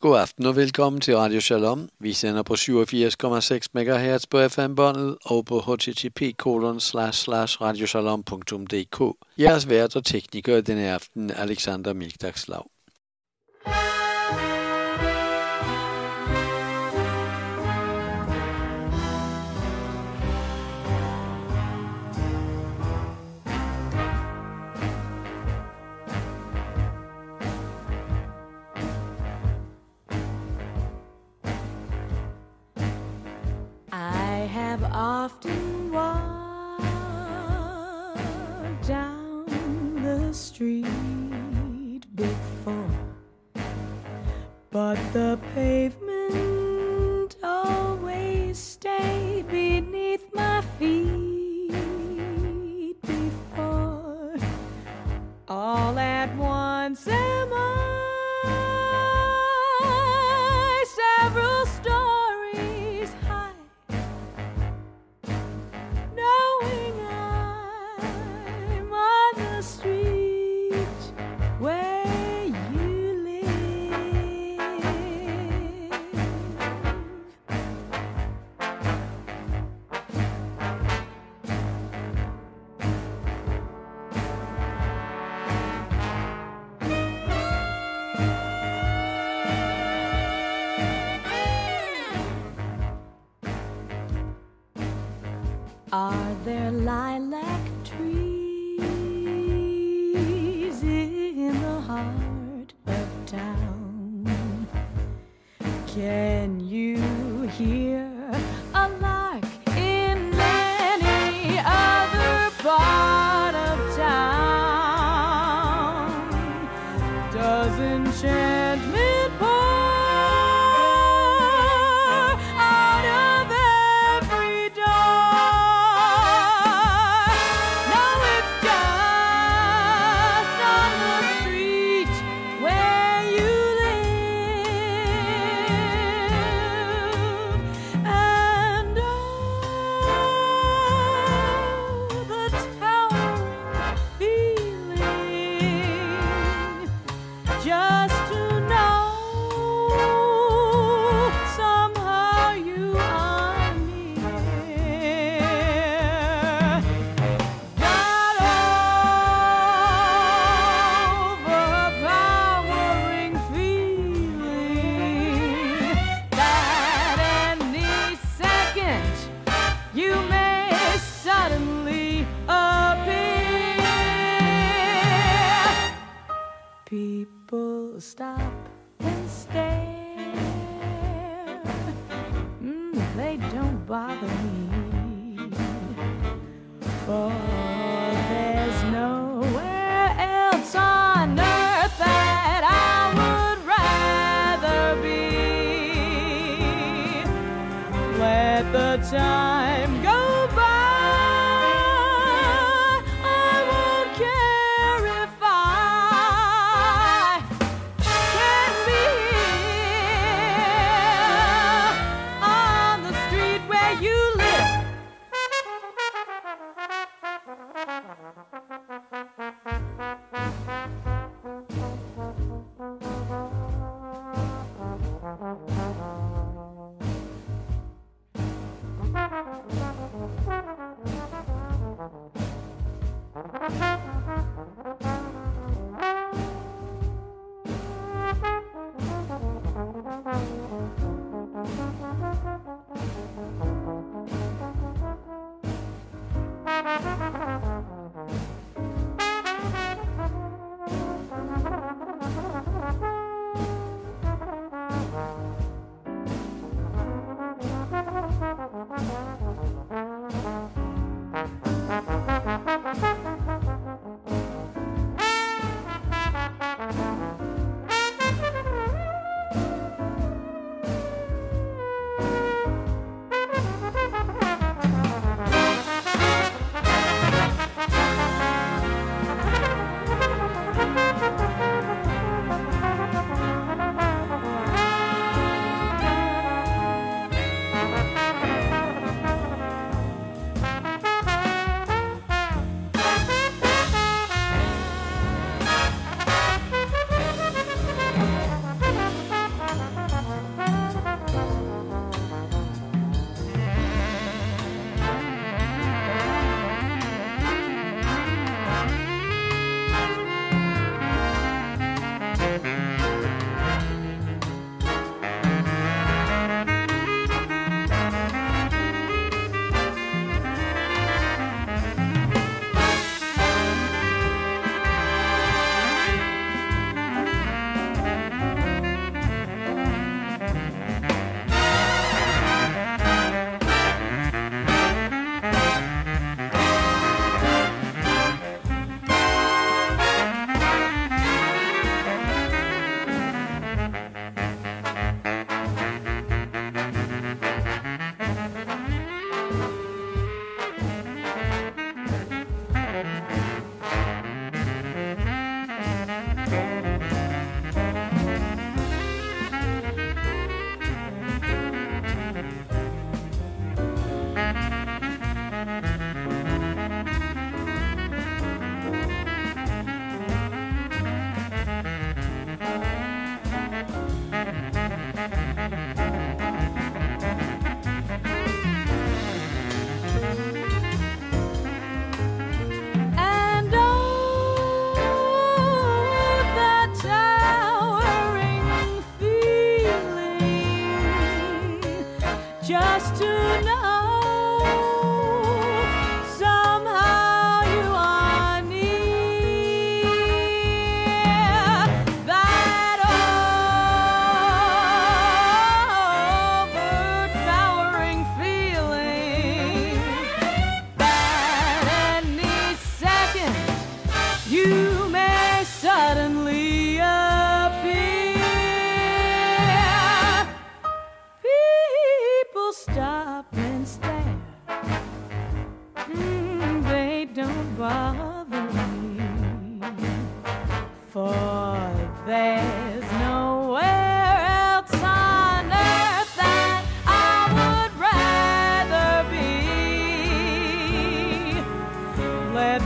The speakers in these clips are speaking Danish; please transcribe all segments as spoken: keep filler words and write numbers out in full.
God aften og velkommen til Radio Shalom. Vi sender på syvogfirs komma seks megahertz på F M-båndet og på h t t p kolon slash slash radioshalom punktum d k. Jeres vært og tekniker denne aften, Alexander Milkdagslav. Often walk down the street before, but the pavement always stayed beneath my feet before. All at once am I several stories high, knowing I'm on the street where you live. Are there lilac trees in the heart of town? Can you hear a lark in any other part of town? Does enchantment pour out of every door? People stop and stare. Mm, they don't bother me, for there's nowhere else on earth that I would rather be. Let the time go by, I won't care if I can be here on the street where you live.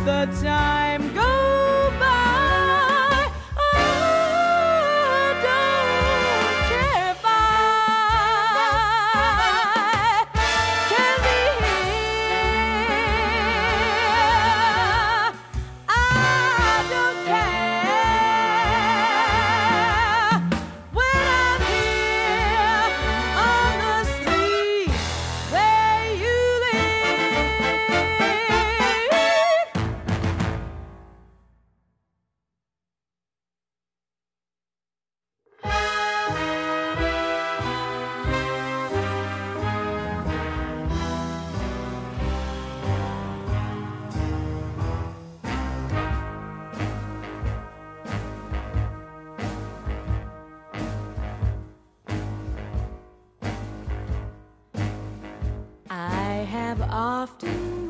the time go by. I don't care if I can be here. I don't care when I'm here on the street where you live. I have often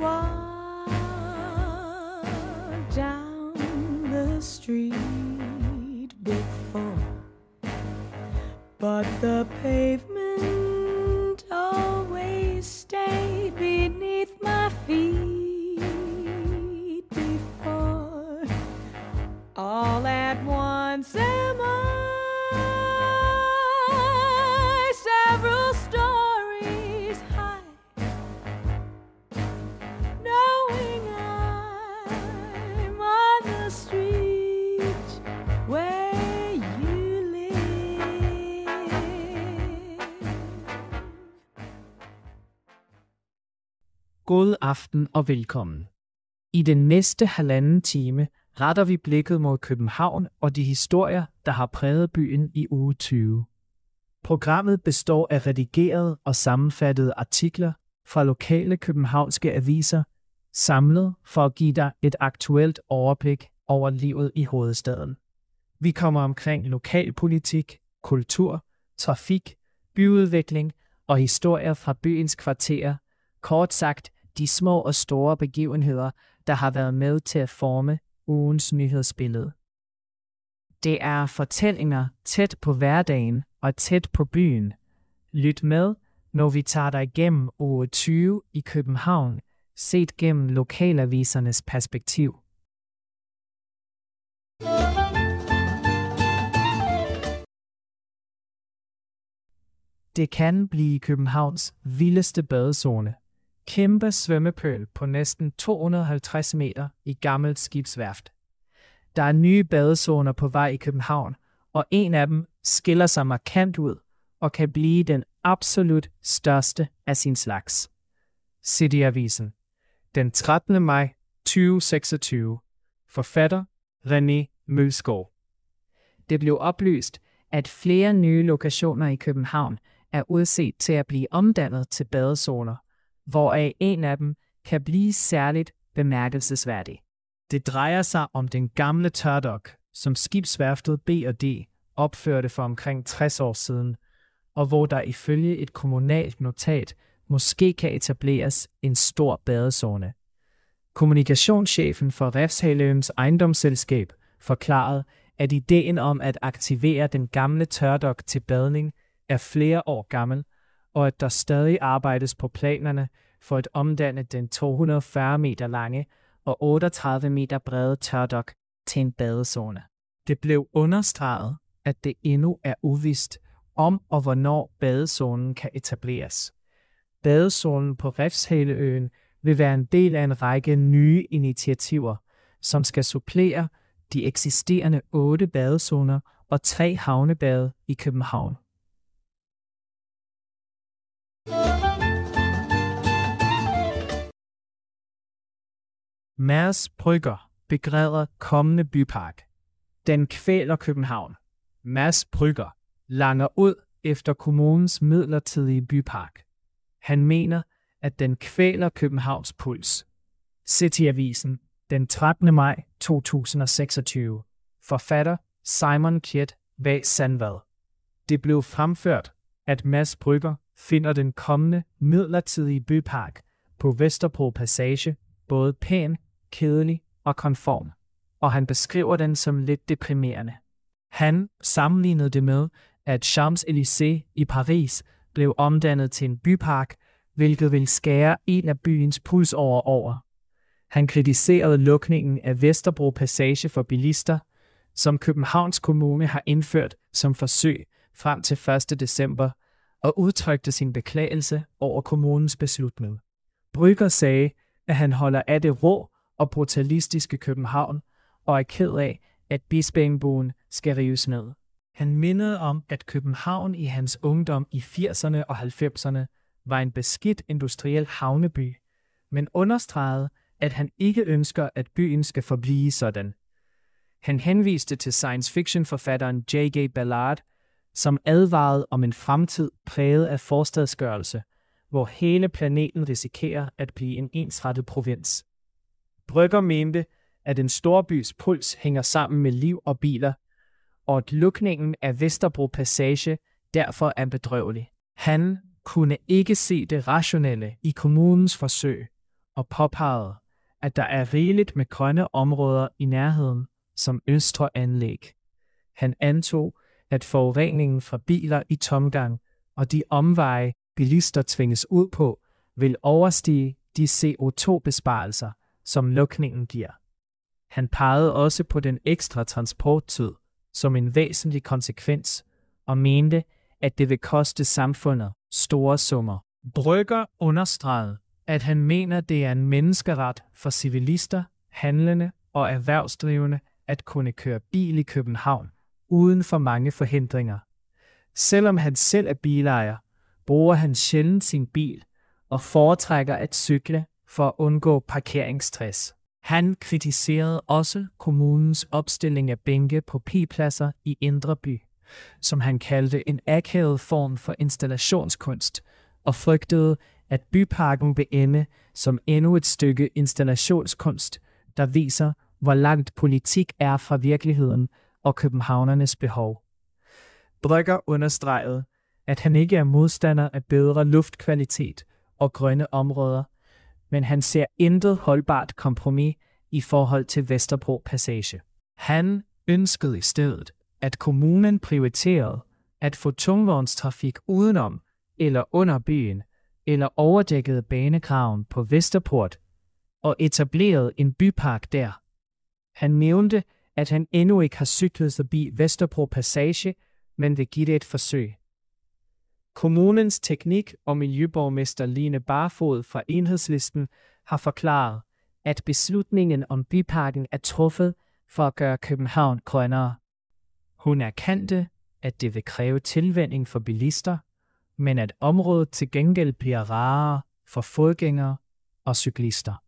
walked down the street before, but the pavement always stayed beneath my feet before. All at once am I several stories high, knowing I'm on the street where you live. God aften og velkommen. I den næste halvanden time retter vi blikket mod København og de historier, der har præget byen i uge tyve. Programmet består af redigerede og sammenfattede artikler fra lokale københavnske aviser, samlet for at give dig et aktuelt overblik over livet i hovedstaden. Vi kommer omkring lokalpolitik, kultur, trafik, byudvikling og historier fra byens kvarterer, kort sagt de små og store begivenheder, der har været med til at forme ugens nyhedsbillede. Det er fortællinger tæt på hverdagen og tæt på byen. Lyt med, når vi tager dig igennem uge tyve i København, set gennem lokalavisernes perspektiv. Det kan blive Københavns vildeste badezone. Kæmpe svømmepøl på næsten to hundrede og halvtreds meter i gammelt skibsværft. Der er nye badezoner på vej i København, og en af dem skiller sig markant ud og kan blive den absolut største af sin slags. City-avisen. Den trettende maj tyve seksogtyve. Forfatter René Mølskov. Det blev oplyst, at flere nye lokationer i København er udset til at blive omdannet til badezoner, hvoraf en af dem kan blive særligt bemærkelsesværdig. Det drejer sig om den gamle tørdok, som skibsværftet B og D opførte for omkring tres år siden, og hvor der ifølge et kommunalt notat måske kan etableres en stor badezone. Kommunikationschefen for Refshaleøens ejendomsselskab forklarede, at ideen om at aktivere den gamle tørdok til badning er flere år gammel, og at der stadig arbejdes på planerne for at omdanne den to hundrede og fyrre meter lange og otteogtredive meter brede tørdok til en badezone. Det blev understreget, at det endnu er uvist, om og hvornår badezonen kan etableres. Badezonen på Refshaleøen vil være en del af en række nye initiativer, som skal supplere de eksisterende otte badezoner og tre havnebade i København. Mads Brügger begræder kommende bypark. Den kvæler København. Mads Brügger langer ud efter kommunens midlertidige bypark. Han mener, at den kvæler Københavns puls. City-avisen, den trettende maj to tusind og seksogtyve. Forfatter Simon Kjett V. Sandvad. Det blev fremført, at Mads Brügger finder den kommende midlertidige bypark på Vesterbro Passage både pæn, kedelig og konform, og han beskriver den som lidt deprimerende. Han sammenlignede det med, at Champs-Élysées i Paris blev omdannet til en bypark, hvilket vil skære en af byens pulsårer over. Han kritiserede lukningen af Vesterbro Passage for bilister, som Københavns Kommune har indført som forsøg frem til første december, og udtrykte sin beklagelse over kommunens beslutning. Brügger sagde, at han holder af det rå og brutalistiske København, og er ked af, at Bispeengbuen skal rives ned. Han mindede om, at København i hans ungdom i firserne og halvfemserne var en beskidt industriel havneby, men understregede, at han ikke ønsker, at byen skal forblive sådan. Han henviste til science fiction-forfatteren J G Ballard, som advarede om en fremtid præget af forstadsgørelse, hvor hele planeten risikerer at blive en ensrettet provins. Brügger mente, at en storbys puls hænger sammen med liv og biler, og at lukningen af Vesterbro Passage derfor er bedrøvelig. Han kunne ikke se det rationelle i kommunens forsøg og påpegede, at der er rigeligt med grønne områder i nærheden som østre anlæg. Han antog, at forureningen fra biler i tomgang og de omveje, bilister tvinges ud på, vil overstige de C O to besparelser, som lukningen giver. Han pegede også på den ekstra transporttid som en væsentlig konsekvens og mente, at det vil koste samfundet store summer. Brügger understregede, at han mener, det er en menneskeret for civilister, handlende og erhvervsdrivende at kunne køre bil i København uden for mange forhindringer. Selvom han selv er bilejer, bruger han sjældent sin bil og foretrækker at cykle for at undgå parkeringsstress. Han kritiserede også kommunens opstilling af bænke på P-pladser i Indre By, som han kaldte en akavet form for installationskunst, og frygtede, at byparken vil ende som endnu et stykke installationskunst, der viser, hvor langt politik er fra virkeligheden og københavnernes behov. Brügger understregede, at han ikke er modstander af bedre luftkvalitet og grønne områder, men han ser intet holdbart kompromis i forhold til Vesterbro Passage. Han ønskede i stedet, at kommunen prioriterede at få tungvognstrafik udenom eller under byen, eller overdækkede banekraven på Vesterport og etablerede en bypark der. Han nævnte, at han endnu ikke har cyklet forbi Vesterbro Passage, men vil give det et forsøg. Kommunens teknik- og miljøborgmester Line Barfod fra Enhedslisten har forklaret, at beslutningen om byparken er truffet for at gøre København grønnere. Hun erkendte, at det vil kræve tilvænning for bilister, men at området til gengæld bliver rarere for fodgængere og cyklister.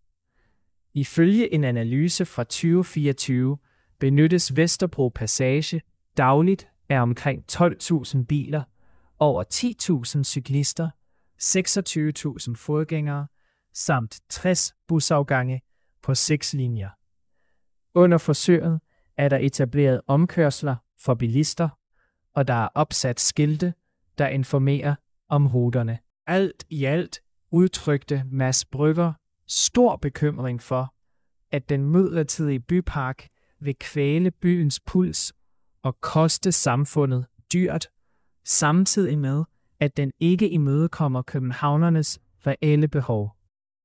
Ifølge en analyse fra tyve fireogtyve benyttes Vesterbro Passage dagligt af omkring tolv tusind biler, over ti tusind cyklister, seksogtyve tusind fodgængere samt tres busafgange på seks linjer. Under forsøget er der etableret omkørsler for bilister, og der er opsat skilte, der informerer om ruterne. Alt i alt udtrykte Mads Brügger stor bekymring for, at den midlertidige bypark vil kvæle byens puls og koste samfundet dyrt, samtidig med, at den ikke imødekommer københavnernes reelle behov.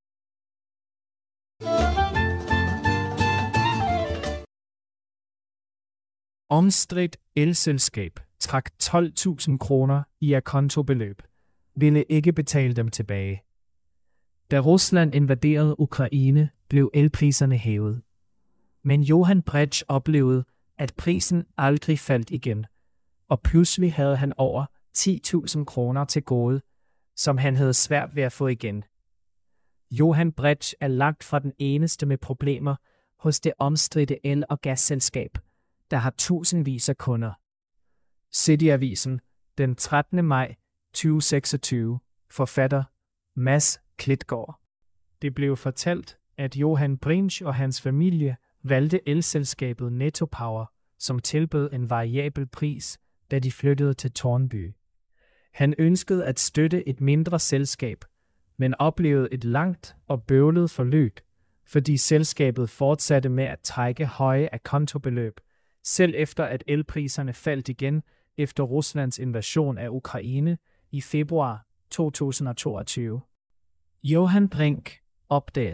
Omstridt elselskab trak tolv tusind kroner i akontobeløb, ville ikke betale dem tilbage. Da Rusland invaderede Ukraine, blev elpriserne hævet. Men Johan Bretsch oplevede, at prisen aldrig faldt igen, og pludselig havde han over ti tusind kroner til gode, som han havde svært ved at få igen. Johan Bretsch er langt fra den eneste med problemer hos det omstridte el- og gasselskab, der har tusindvis af kunder. City-avisen den trettende maj tyve seksogtyve, forfatter Mads Klitgaard. Det blev fortalt, at Johan Bretsch og hans familie valgte elselskabet Netto Power, som tilbød en variabel pris, da de flyttede til Tårnby. Han ønskede at støtte et mindre selskab, men oplevede et langt og bøvlet forløb, fordi selskabet fortsatte med at trække høje akontobeløb, selv efter at elpriserne faldt igen efter Ruslands invasion af Ukraine i februar to tusind og toogtyve. Johan Brink opdagede,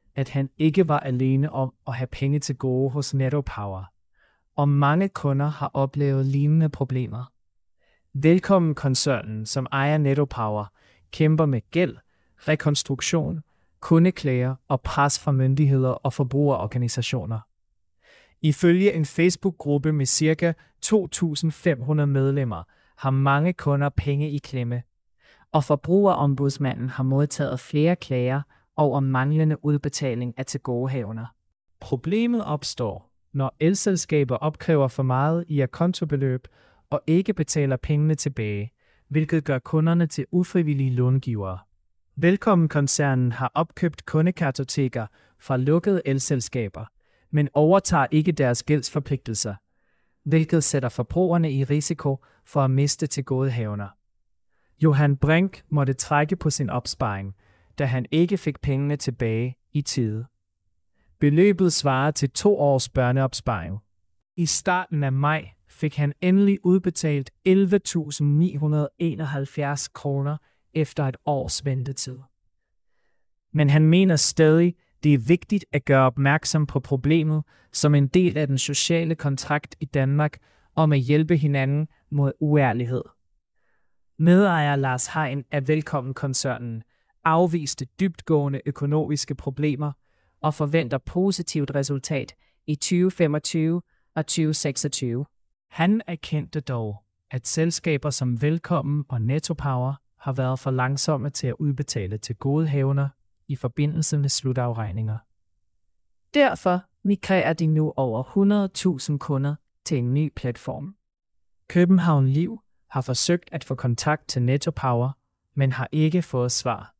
at han ikke var alene om at have penge til gode hos Netto Power, og mange kunder har oplevet lignende problemer. Velkommen-koncernen, som ejer Netto Power, kæmper med gæld, rekonstruktion, kundeklager og pres fra myndigheder og forbrugerorganisationer. Ifølge en Facebook-gruppe med ca. to tusind fem hundrede medlemmer har mange kunder penge i klemme, og Forbrugerombudsmanden har modtaget flere klager over manglende udbetaling af tilgodehavender. Problemet opstår, når elselskaber opkræver for meget i akontobeløb og ikke betaler pengene tilbage, hvilket gør kunderne til ufrivillige långivere. Velkommen-koncernen har opkøbt kundekartoteker fra lukkede elselskaber, men overtager ikke deres gældsforpligtelser, hvilket sætter forbrugerne i risiko for at miste tilgodehavender. Johan Brink måtte trække på sin opsparing, da han ikke fik pengene tilbage i tide. Beløbet svarer til to års børneopsparing. I starten af maj fik han endelig udbetalt elleve tusind ni hundrede og enoghalvfjerds kroner efter et års ventetid. Men han mener stadig, det er vigtigt at gøre opmærksom på problemet som en del af den sociale kontrakt i Danmark om at hjælpe hinanden mod uærlighed. Medejer Lars Hein af Velkommen-koncernen afviste dybtgående økonomiske problemer og forventer positivt resultat i tyve femogtyve og tyve seksogtyve. Han erkendte dog, at selskaber som Velkommen og Netto Power har været for langsomme til at udbetale tilgodehavender i forbindelse med slutafregninger. Derfor migrerer de nu over hundrede tusind kunder til en ny platform. København Liv har forsøgt at få kontakt til Netto Power, men har ikke fået svar.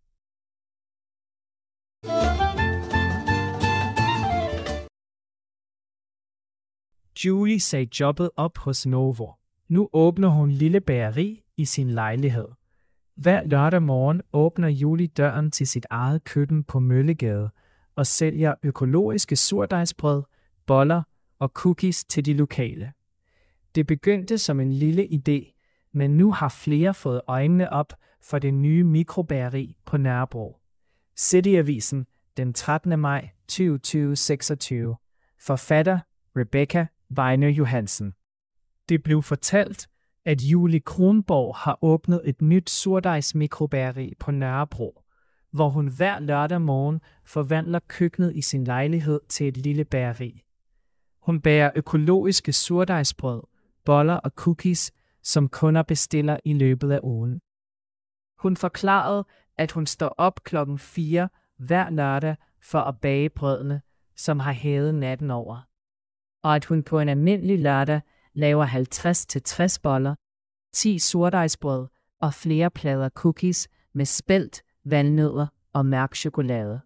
Julie sagde jobbet op hos Novo. Nu åbner hun lille bageri i sin lejlighed. Hver lørdag morgen åbner Julie døren til sit eget køkken på Møllegade og sælger økologiske surdejsbrød, boller og cookies til de lokale. Det begyndte som en lille idé, men nu har flere fået øjnene op for det nye mikrobageri på Nørrebro. City-avisen den trettende maj to tusind seksogtyve. Forfatter Rebecca Weiner Johansen. Det blev fortalt, at Julie Kronborg har åbnet et nyt surdejsmikrobageri på Nørrebro, hvor hun hver lørdag morgen forvandler køkkenet i sin lejlighed til et lille bageri. Hun bager økologiske surdejsbrød, boller og cookies, som kunder bestiller i løbet af ugen. Hun forklarede, at hun står op klokken fire hver lørdag for at bage brødene, som har hævet natten over. Og at hun på en almindelig lørdag laver halvtreds til tres boller, ti surdejsbrød og flere plader cookies med spelt, valnødder og mørk chokolade.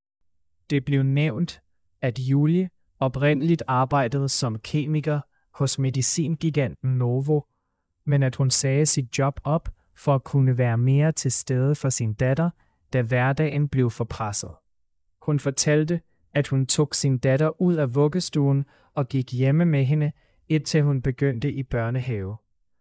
Det blev nævnt, at Julie oprindeligt arbejdede som kemiker hos medicingiganten Novo, men at hun sagde sit job op for at kunne være mere til stede for sin datter, da hverdagen blev for presset. Hun fortalte, at hun tog sin datter ud af vuggestuen og gik hjemme med hende, indtil hun begyndte i børnehave.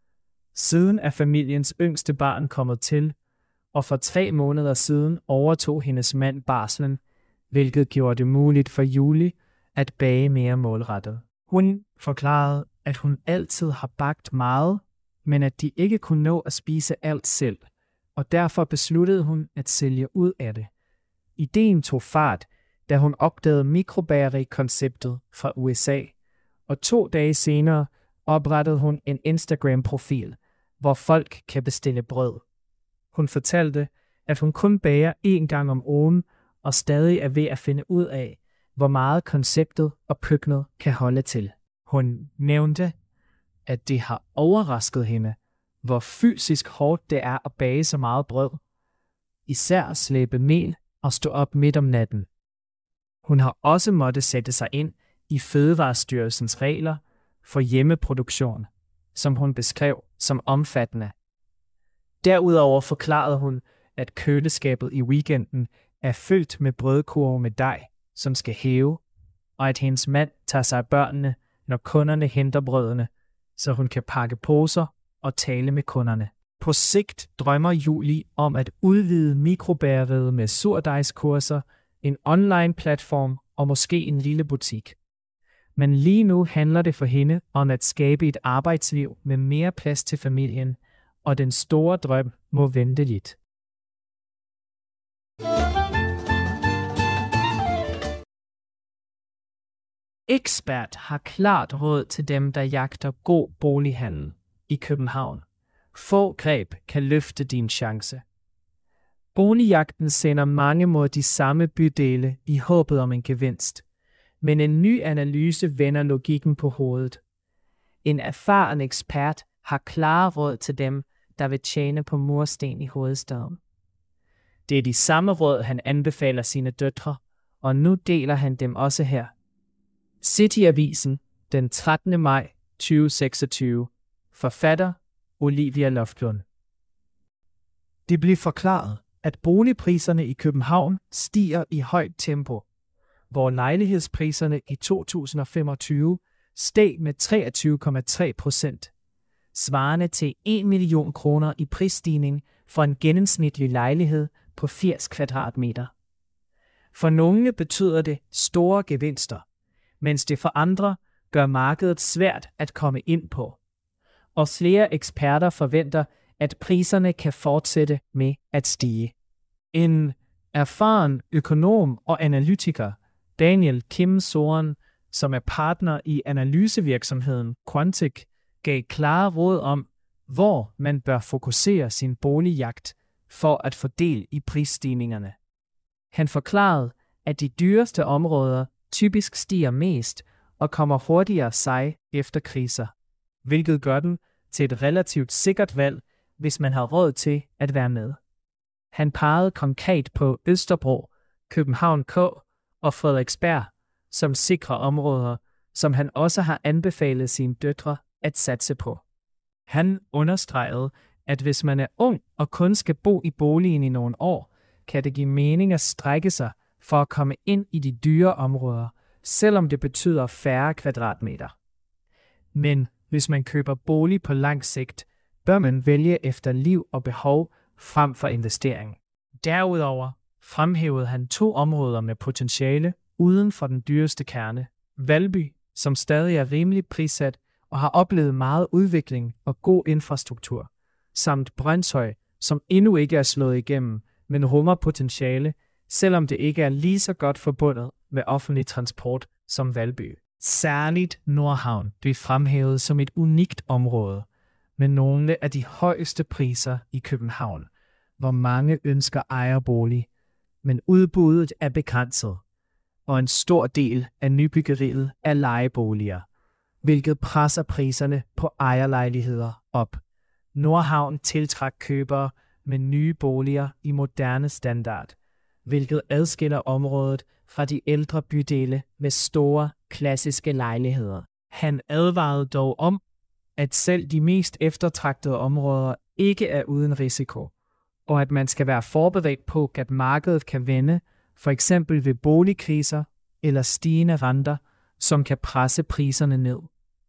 Siden er familiens yngste barn kommet til, og for tre måneder siden overtog hendes mand barslen, hvilket gjorde det muligt for Julie at bage mere målrettet. Hun forklarede, at hun altid har bagt meget, men at de ikke kunne nå at spise alt selv, og derfor besluttede hun at sælge ud af det. Ideen tog fart, da hun opdagede mikrobageri-konceptet fra U S A, og to dage senere oprettede hun en Instagram-profil, hvor folk kan bestille brød. Hun fortalte, at hun kun bager én gang om ugen, og stadig er ved at finde ud af, hvor meget konceptet og køkkenet kan holde til. Hun nævnte, at det har overrasket hende, hvor fysisk hårdt det er at bage så meget brød. Især at slæbe mel og stå op midt om natten. Hun har også måttet sætte sig ind i Fødevarestyrelsens regler for hjemmeproduktion, som hun beskrev som omfattende. Derudover forklarede hun, at køleskabet i weekenden er fyldt med brødkurve med dej, som skal hæve, og at hendes mand tager sig af børnene, når kunderne henter brødene, så hun kan pakke poser og tale med kunderne. På sigt drømmer Julie om at udvide mikrobageriet med surdejskurser, en online-platform og måske en lille butik. Men lige nu handler det for hende om at skabe et arbejdsliv med mere plads til familien, og den store drøm må vente lidt. Ekspert har klart råd til dem, der jagter god bolighandel i København. Få greb kan løfte din chance. Boligjagten sender mange mod de samme bydele i håbet om en gevinst. Men en ny analyse vender logikken på hovedet. En erfaren ekspert har klare råd til dem, der vil tjene på mursten i hovedstaden. Det er de samme råd, han anbefaler sine døtre, og nu deler han dem også her. City-avisen, den trettende maj tyve seksogtyve. Forfatter Olivia Loftlund. Det blev forklaret, at boligpriserne i København stiger i højt tempo, hvor lejlighedspriserne i to tusind og femogtyve steg med treogtyve komma tre procent, svarende til en million kroner i prisstigning for en gennemsnitlig lejlighed på firs kvadratmeter. For nogle betyder det store gevinster, mens det for andre gør markedet svært at komme ind på. Og flere eksperter forventer, at priserne kan fortsætte med at stige. En erfaren økonom og analytiker, Daniel Kim Soren, som er partner i analysevirksomheden Quantic, gav klare råd om, hvor man bør fokusere sin boligjagt for at få del i prisstigningerne. Han forklarede, at de dyreste områder typisk stiger mest og kommer hurtigere sig efter kriser, hvilket gør dem til et relativt sikkert valg, hvis man har råd til at være med. Han pegede konkret på Østerbro, København K og Frederiksberg som sikre områder, som han også har anbefalet sine døtre at satse på. Han understregede, at hvis man er ung og kun skal bo i boligen i nogle år, kan det give mening at strække sig for at komme ind i de dyre områder, selvom det betyder færre kvadratmeter. Men hvis man køber bolig på lang sigt, bør man vælge efter liv og behov frem for investering. Derudover fremhævede han to områder med potentiale uden for den dyreste kerne. Valby, som stadig er rimelig prissat og har oplevet meget udvikling og god infrastruktur, samt Brønshøj, som endnu ikke er slået igennem, men rummer potentiale, selvom det ikke er lige så godt forbundet med offentlig transport som Valby. Særligt Nordhavn blev fremhævet som et unikt område, med nogle af de højeste priser i København, hvor mange ønsker ejerbolig, men udbuddet er begrænset, og en stor del af nybyggeriet er lejeboliger, hvilket presser priserne på ejerlejligheder op. Nordhavn tiltræk købere med nye boliger i moderne standard, hvilket adskiller området fra de ældre bydele med store, klassiske lejligheder. Han advarede dog om, at selv de mest eftertragtede områder ikke er uden risiko, og at man skal være forberedt på, at markedet kan vende, for eksempel ved boligkriser eller stigende renter, som kan presse priserne ned.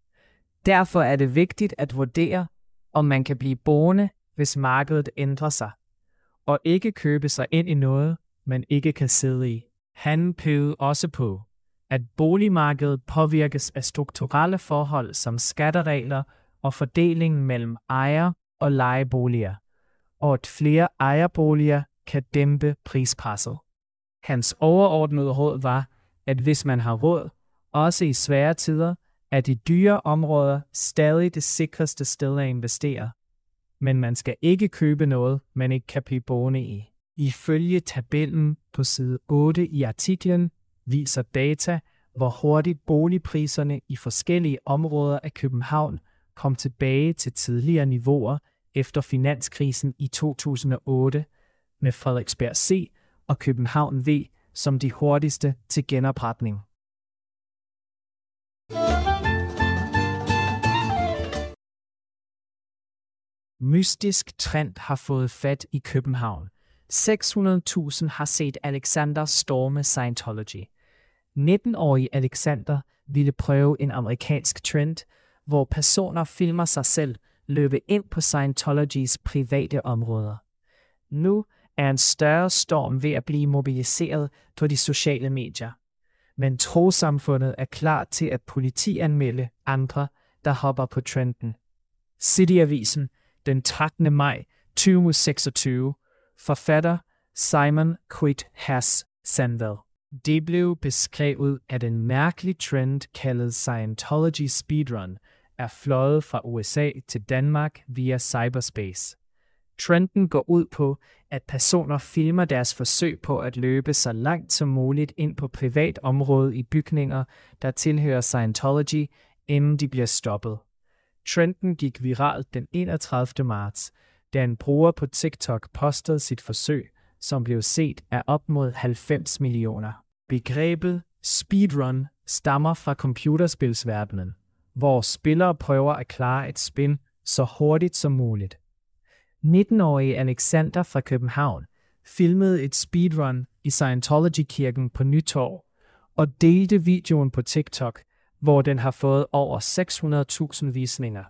Derfor er det vigtigt at vurdere, om man kan blive boende, hvis markedet ændrer sig, og ikke købe sig ind i noget, man ikke kan sidde i. Han pegede også på, at boligmarkedet påvirkes af strukturelle forhold som skatteregler og fordelingen mellem ejer- og lejeboliger, og at flere ejerboliger kan dæmpe prispresset. Hans overordnede råd var, at hvis man har råd, også i svære tider, er de dyre områder stadig det sikreste sted at investere. Men man skal ikke købe noget, man ikke kan blive boende i. Ifølge tabellen på side otte i artiklen viser data, hvor hurtigt boligpriserne i forskellige områder af København kom tilbage til tidligere niveauer efter finanskrisen i to tusind og otte, med Frederiksberg C og København V som de hurtigste til genopretning. Mystisk trend har fået fat i København. seks hundrede tusind har set Alexander storme Scientology. nitten-årige Alexander ville prøve en amerikansk trend, hvor personer filmer sig selv løbe ind på Scientologys private områder. Nu er en større storm ved at blive mobiliseret på de sociale medier. Men trossamfundet er klar til at politianmelde andre, der hopper på trenden. City-avisen den trettende maj tyve seksogtyve. Forfatter Simon Quid Has Sandveld. Det blev beskrevet, at en mærkelig trend kaldet Scientology Speedrun er fløjet fra U S A til Danmark via cyberspace. Trenden går ud på, at personer filmer deres forsøg på at løbe så langt som muligt ind på privat område i bygninger, der tilhører Scientology, inden de bliver stoppet. Trenden gik viralt den enogtredivte marts, da en bruger på TikTok postede sit forsøg, som blev set af op mod halvfems millioner. Begrebet speedrun stammer fra computerspilsverdenen, hvor spillere prøver at klare et spil så hurtigt som muligt. nitten-årige Alexander fra København filmede et speedrun i Scientology-kirken på Nytorv og delte videoen på TikTok, hvor den har fået over seks hundrede tusind visninger.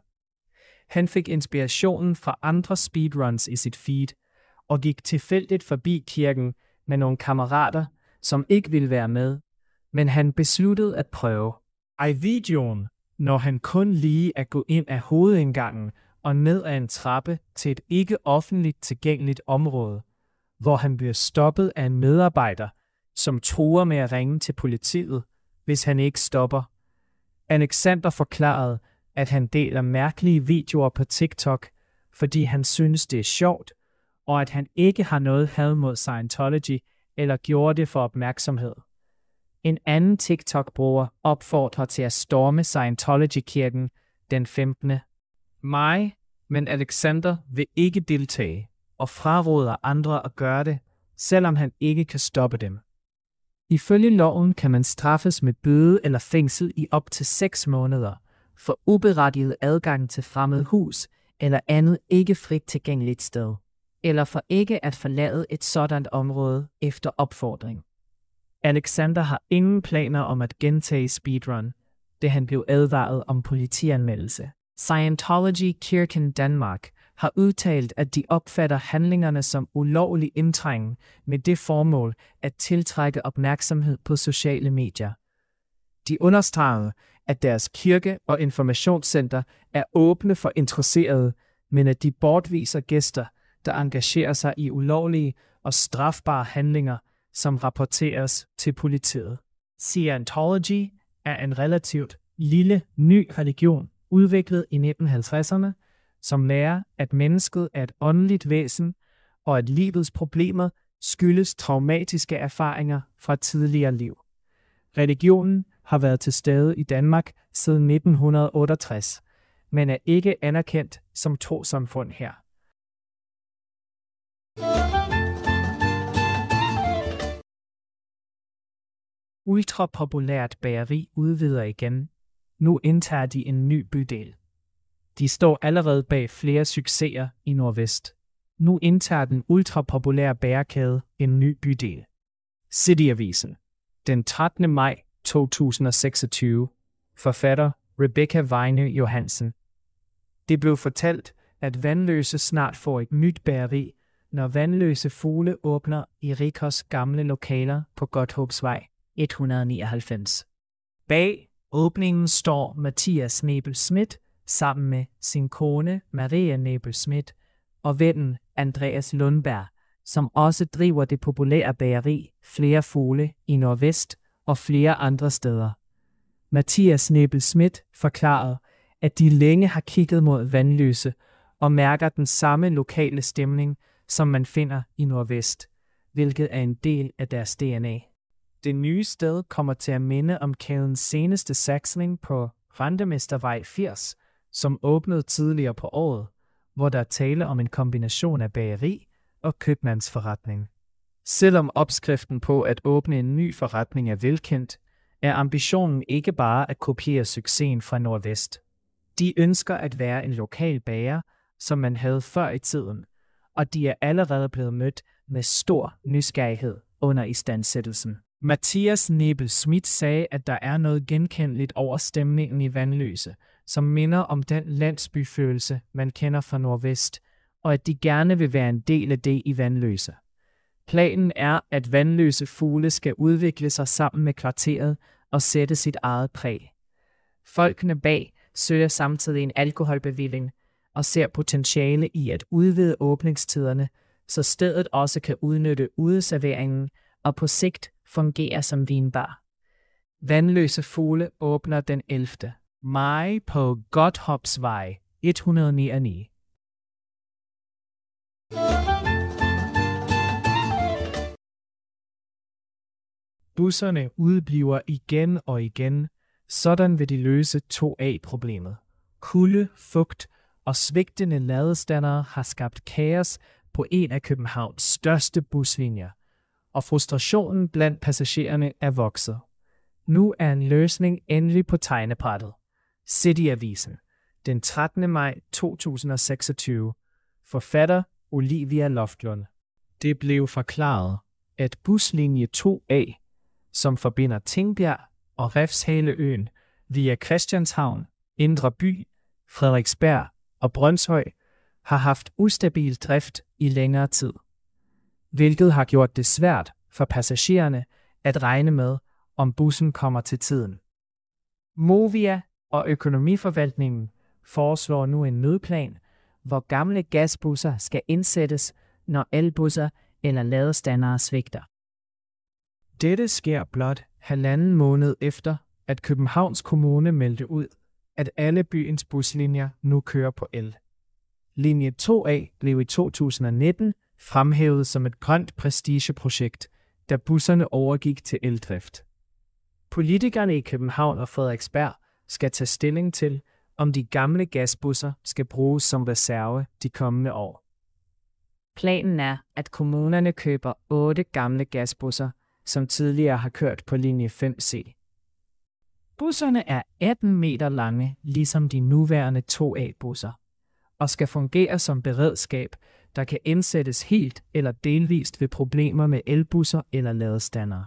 Han fik inspirationen fra andre speedruns i sit feed og gik tilfældigt forbi kirken med nogle kammerater, som ikke ville være med, men han besluttede at prøve. I videoen når han kun lige at gå ind af hovedindgangen og ned ad en trappe til et ikke offentligt tilgængeligt område, hvor han bliver stoppet af en medarbejder, som truer med at ringe til politiet, hvis han ikke stopper. Alexander forklarede, at han deler mærkelige videoer på TikTok, fordi han synes, det er sjovt, og at han ikke har noget had mod Scientology eller gjorde det for opmærksomhed. En anden TikTok-bruger opfordrer til at storme Scientology-kirken den femtende maj, men Alexander vil ikke deltage og fraråder andre at gøre det, selvom han ikke kan stoppe dem. Ifølge loven kan man straffes med bøde eller fængsel i op til seks måneder for uberettiget adgang til fremmed hus eller andet ikke frit tilgængeligt sted, eller for ikke at forlade et sådant område efter opfordring. Alexander har ingen planer om at gentage speedrun, da han blev advaret om politianmeldelse. Scientology-kirken Danmark har udtalt, at de opfatter handlingerne som ulovlig indtrængen med det formål at tiltrække opmærksomhed på sociale medier. De understregede, at deres kirke- og informationscenter er åbne for interesserede, men at de bortviser gæster, der engagerer sig i ulovlige og strafbare handlinger, som rapporteres til politiet. Scientology er en relativt lille, ny religion, udviklet i nitten halvtredserne, som lærer, at mennesket er et åndeligt væsen, og at livets problemer skyldes traumatiske erfaringer fra tidligere liv. Religionen har været til stede i Danmark siden nitten otteogtres, men er ikke anerkendt som trossamfund her. Ultrapopulært bageri udvider igen. Nu indtager de en ny bydel. De står allerede bag flere succeser i Nordvest. Nu indtager den ultrapopulære bagerkæde en ny bydel. City-avisen. Den trettende maj to tusind seksogtyve. Forfatter Rebecca Weine Johansen. Det blev fortalt, at Vandløse snart får et nyt bageri, når Vandløse Fugle åbner i Rikos gamle lokaler på Godthåbsvej et hundrede nioghalvfems. Bag åbningen står Mathias Nebel Schmidt sammen med sin kone Maria Nebel Schmidt og vennen Andreas Lundberg, som også driver det populære bageri Flere Fugle i Nordvest og flere andre steder. Mathias Nebel Schmidt forklarede, at de længe har kigget mod Vandløse og mærker den samme lokale stemning, som man finder i Nordvest, hvilket er en del af deres D N A. Det nye sted kommer til at minde om kædens seneste satsning på Rentemestervej firs, som åbnede tidligere på året, hvor der er tale om en kombination af bageri og købmandsforretning. Selvom opskriften på at åbne en ny forretning er velkendt, er ambitionen ikke bare at kopiere succesen fra Nordvest. De ønsker at være en lokal bager, som man havde før i tiden, og de er allerede blevet mødt med stor nysgerrighed under istandsættelsen. Mathias Nebel Schmidt sagde, at der er noget genkendeligt over stemningen i Vandløse, som minder om den landsbyfølelse, man kender fra Nordvest, og at de gerne vil være en del af det i Vandløse. Planen er, at vandløse fugle skal udvikle sig sammen med kvarteret og sætte sit eget præg. Folkene bag søger samtidig en alkoholbevilling og ser potentiale i at udvide åbningstiderne, så stedet også kan udnytte udeserveringen og på sigt fungere som vinbar. Vandløse fugle åbner den ellevte maj på Godthåbsvej et hundrede og ni og ni. Busserne udbliver igen og igen, sådan vil de løse to A-problemet. Kulde, fugt og svigtende ladestandere har skabt kaos på en af Københavns største buslinjer, og frustrationen blandt passagererne er vokset. Nu er en løsning endelig på tegnebrættet. City-avisen, den trettende maj to tusind og seksogtyve. Forfatter Olivia Loftlund. Det blev forklaret, at buslinje to A, som forbinder Tingbjerg og Refshaleøen via Christianshavn, Indre By, Frederiksberg og Brønshøj, har haft ustabil drift i længere tid, hvilket har gjort det svært for passagererne at regne med, om bussen kommer til tiden. Movia og Økonomiforvaltningen foreslår nu en nødplan, hvor gamle gasbusser skal indsættes, når elbusser eller ladestandere svigter. Dette sker blot halvanden måned efter, at Københavns Kommune meldte ud, at alle byens buslinjer nu kører på el. Linje to A blev i to tusind og nitten fremhævet som et grønt prestigeprojekt, da busserne overgik til eldrift. Politikerne i København og Frederiksberg skal tage stilling til, om de gamle gasbusser skal bruges som reserve de kommende år. Planen er, at kommunerne køber otte gamle gasbusser, som tidligere har kørt på linje fem C. Busserne er atten meter lange, ligesom de nuværende to A-busser, og skal fungere som beredskab, der kan indsættes helt eller delvist ved problemer med elbusser eller ladestandere.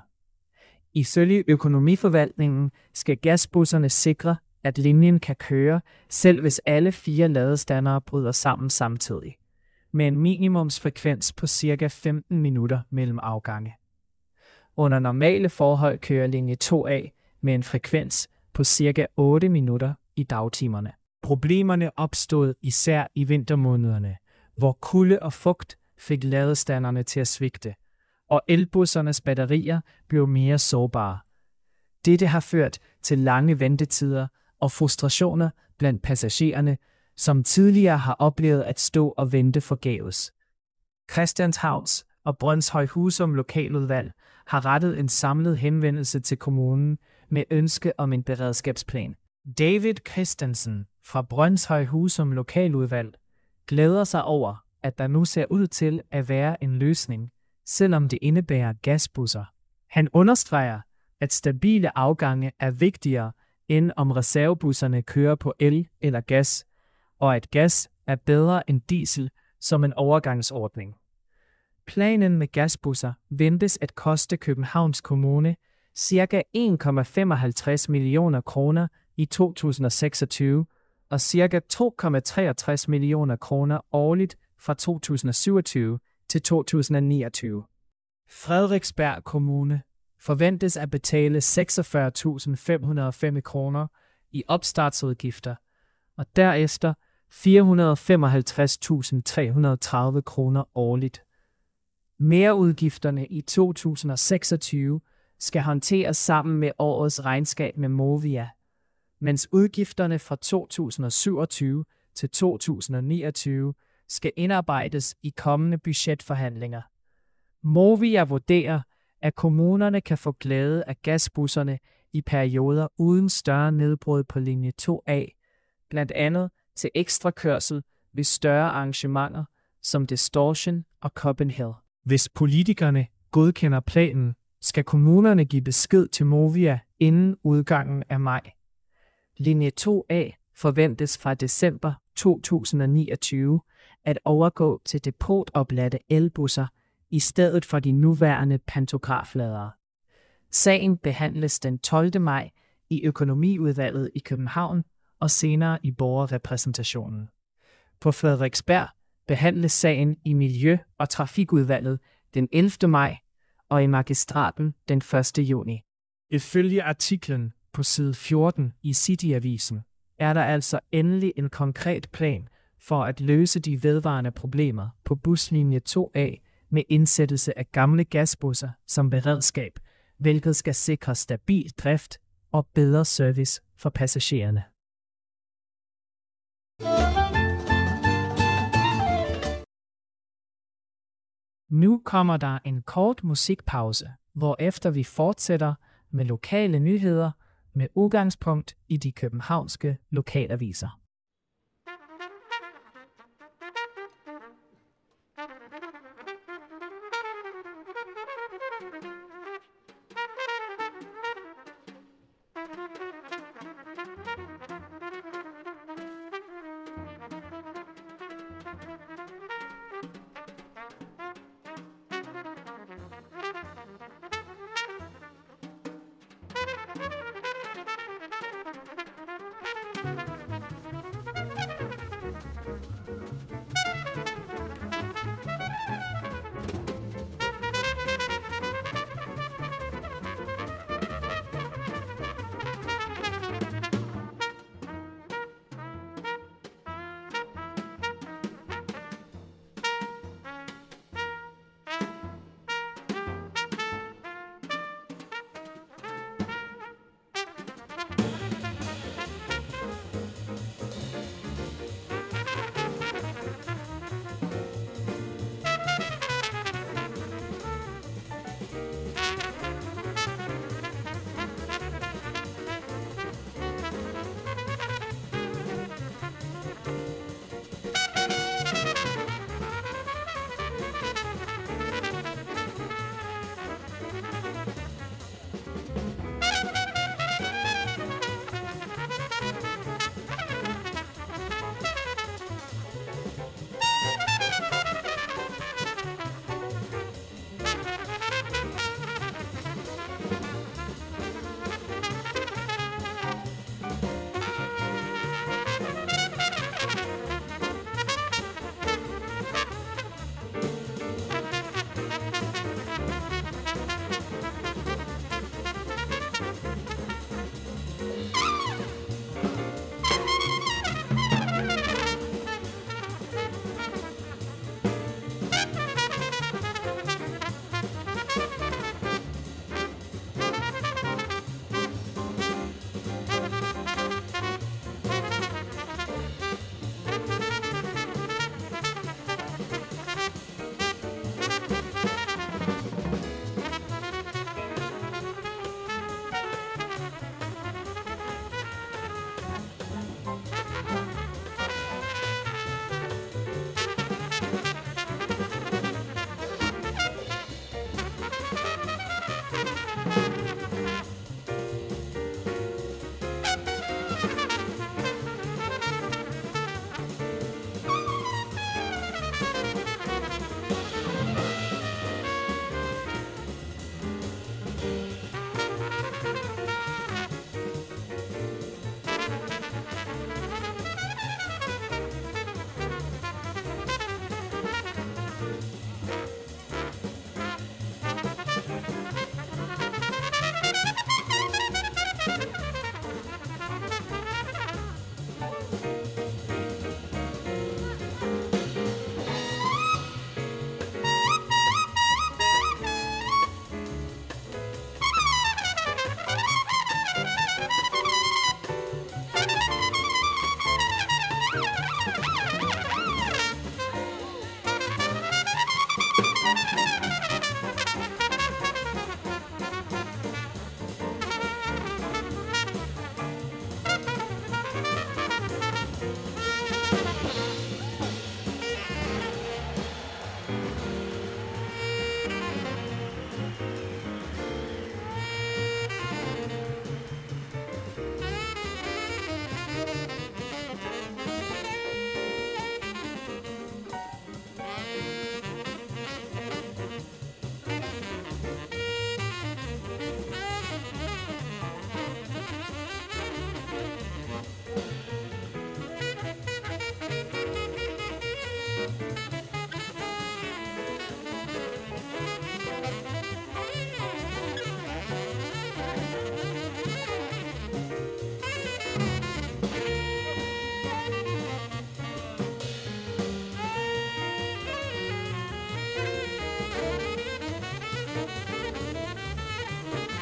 Ifølge Økonomiforvaltningen skal gasbusserne sikre, at linjen kan køre, selv hvis alle fire ladestandere bryder sammen samtidig, med en minimumsfrekvens på ca. femten minutter mellem afgange. Under normale forhold kører linje to A med en frekvens på ca. otte minutter i dagtimerne. Problemerne opstod især i vintermånederne, hvor kulde og fugt fik ladestanderne til at svigte, og elbussernes batterier blev mere sårbare. Dette har ført til lange ventetider og frustrationer blandt passagererne, som tidligere har oplevet at stå og vente forgæves. Christianshavns og Brønshøj Husum lokaludvalg har rettet en samlet henvendelse til kommunen med ønske om en beredskabsplan. David Christensen fra Brønshøj Husum lokaludvalg glæder sig over, at der nu ser ud til at være en løsning, selvom det indebærer gasbusser. Han understreger, at stabile afgange er vigtigere, end om reservebusserne kører på el eller gas, og at gas er bedre end diesel som en overgangsordning. Planen med gasbusser ventes at koste Københavns Kommune ca. en komma femoghalvtreds millioner kroner i to tusind og seksogtyve og ca. to komma treogtres millioner kroner årligt fra to tusind og syvogtyve til to tusind og niogtyve. Frederiksberg Kommune forventes at betale seksogfyrre tusind fem hundrede og fem kroner i opstartsudgifter og derefter fire hundrede og femoghalvtreds tusind tre hundrede og tredive kroner årligt. Merudgifterne i to tusind og seksogtyve skal håndteres sammen med årets regnskab med Movia, mens udgifterne fra to tusind og syvogtyve til to tusind og niogtyve skal indarbejdes i kommende budgetforhandlinger. Movia vurderer, at kommunerne kan få glæde af gasbusserne i perioder uden større nedbrud på linje to A, blandt andet til ekstra kørsel ved større arrangementer som Distortion og Copenhagen. Hvis politikerne godkender planen, skal kommunerne give besked til Movia inden udgangen af maj. Linje to A forventes fra december to tusind og niogtyve at overgå til depotopladte elbusser i stedet for de nuværende pantografladere. Sagen behandles den tolvte maj i Økonomiudvalget i København og senere i borgerrepræsentationen. På Frederiksberg behandles sagen i Miljø- og Trafikudvalget den ellevte maj og i Magistraten den første juni. Ifølge artiklen på side fjorten i City-avisen er der altså endelig en konkret plan for at løse de vedvarende problemer på buslinje to A med indsættelse af gamle gasbusser som beredskab, hvilket skal sikre stabil drift og bedre service for passagererne. Nu kommer der en kort musikpause, hvorefter vi fortsætter med lokale nyheder med udgangspunkt i de københavnske lokalaviser.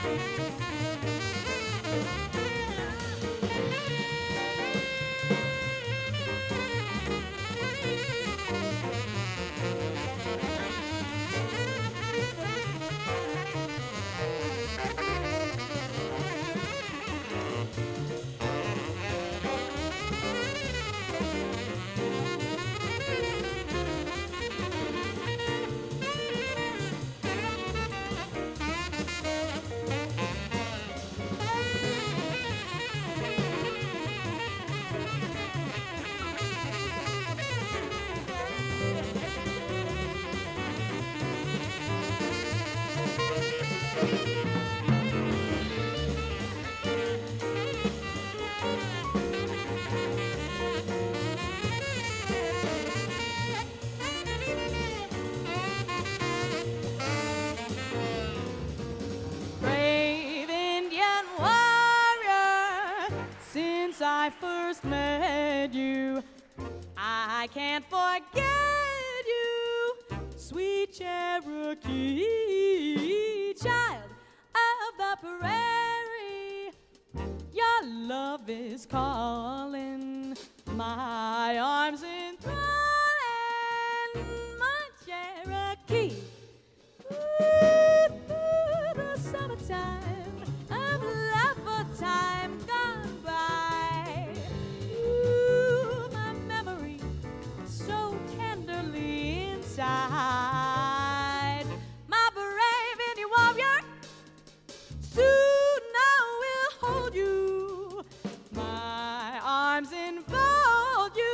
Brave Indian warrior, since I first met you, I can't forget you, sweet Cherokee, child of the prairie. Your love is calling, my arms enthralling, my Cherokee. Ooh, the summertime of love for time gone by. Ooh, my memory so tenderly inside. My brave Indian warrior, soon I will hold you. My arms enfold you.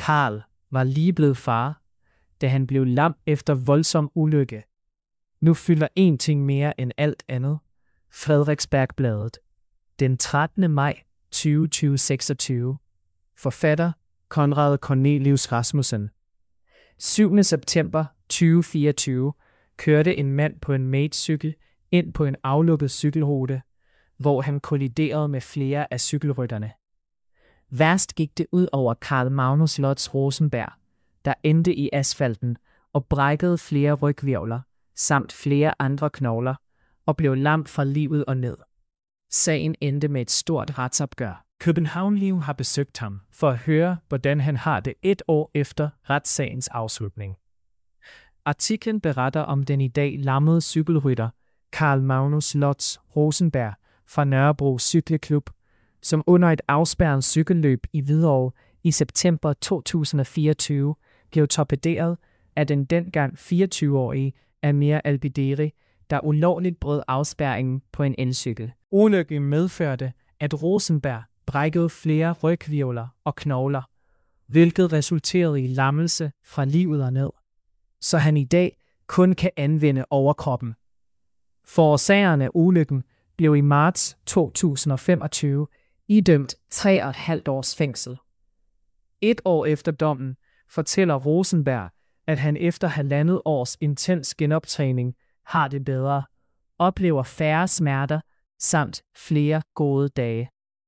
Karl var lige blevet far, da han blev lam efter voldsom ulykke. Nu fylder en ting mere end alt andet. Frederiksbergbladet. Den trettende maj tyve seksogtyve. Forfatter Konrad Cornelius Rasmussen. syvende september tyve fireogtyve kørte en mand på en maidcykel ind på en aflukket cykelrute, hvor han kolliderede med flere af cykelrytterne. Værst gik det ud over Karl Magnus Lotz Rosenberg, der endte i asfalten og brækkede flere rygvirvler samt flere andre knogler og blev lam fra livet og ned. Sagen endte med et stort retsopgør. København Liv har besøgt ham for at høre, hvordan han har det et år efter retssagens afslutning. Artiklen beretter om den i dag lammede cykelrytter Karl Magnus Lotz Rosenberg fra Nørrebro Cykelklub, som under et afspærret cykelløb i Hvidovre i september to tusind og fireogtyve blev torpederet af den dengang fireogtyve-årige Amir Albideri, der ulovligt brød afspærringen på en elcykel. Ulykken medførte, at Rosenberg brækkede flere rygvirvler og knogler, hvilket resulterede i lammelse fra livet og ned, så han i dag kun kan anvende overkroppen. Forårsageren af ulykken blev i marts to tusind og femogtyve idømt tre og et halvt års fængsel. Et år efter dommen fortæller Rosenberg, at han efter halvandet års intens genoptræning har det bedre, oplever færre smerter samt flere gode dage.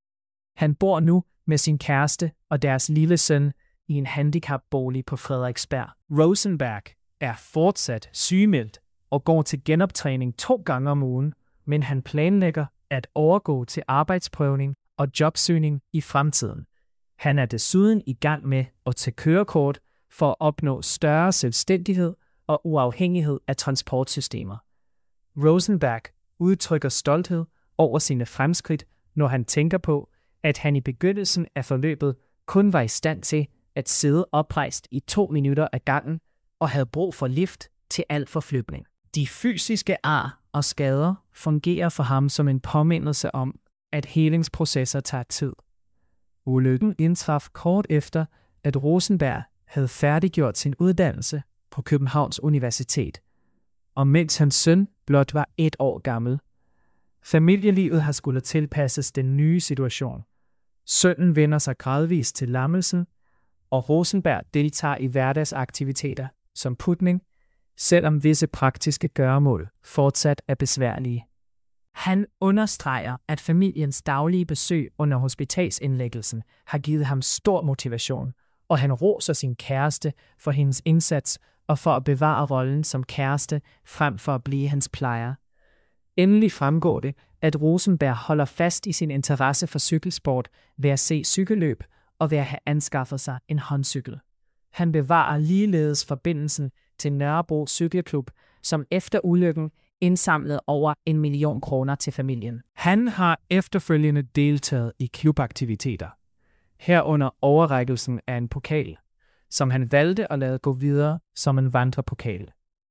Han bor nu med sin kæreste og deres lille søn i en handicapbolig på Frederiksberg. Rosenberg er fortsat sygemeldt og går til genoptræning to gange om ugen, men han planlægger at overgå til arbejdsprøvning og jobsøgning i fremtiden. Han er desuden i gang med at tage kørekort for at opnå større selvstændighed og uafhængighed af transportsystemer. Rosenberg udtrykker stolthed over sine fremskridt, når han tænker på, at han i begyndelsen af forløbet kun var i stand til at sidde oprejst i to minutter ad gangen og havde brug for lift til al forflytning. De fysiske ar og skader fungerer for ham som en påmindelse om, at helingsprocesser tager tid. Ulykken indtraf kort efter, at Rosenberg havde færdiggjort sin uddannelse på Københavns Universitet, og mens hans søn blot var et år gammel. Familielivet har skulle tilpasses den nye situation. Sønnen vender sig gradvist til lammelsen, og Rosenberg deltager i hverdagsaktiviteter som putning, selvom visse praktiske gøremål fortsat er besværlige. Han understreger, at familiens daglige besøg under hospitalsindlæggelsen har givet ham stor motivation, og han roser sin kæreste for hendes indsats og for at bevare rollen som kæreste frem for at blive hans plejer. Endelig fremgår det, at Rosenberg holder fast i sin interesse for cykelsport ved at se cykelløb og ved at have anskaffet sig en håndcykel. Han bevarer ligeledes forbindelsen til Nørrebro Cykelklub, som efter ulykken indsamlede over en million kroner til familien. Han har efterfølgende deltaget i klubaktiviteter, herunder overrækkelsen af en pokal, som han valgte at lade gå videre som en vandrepokal.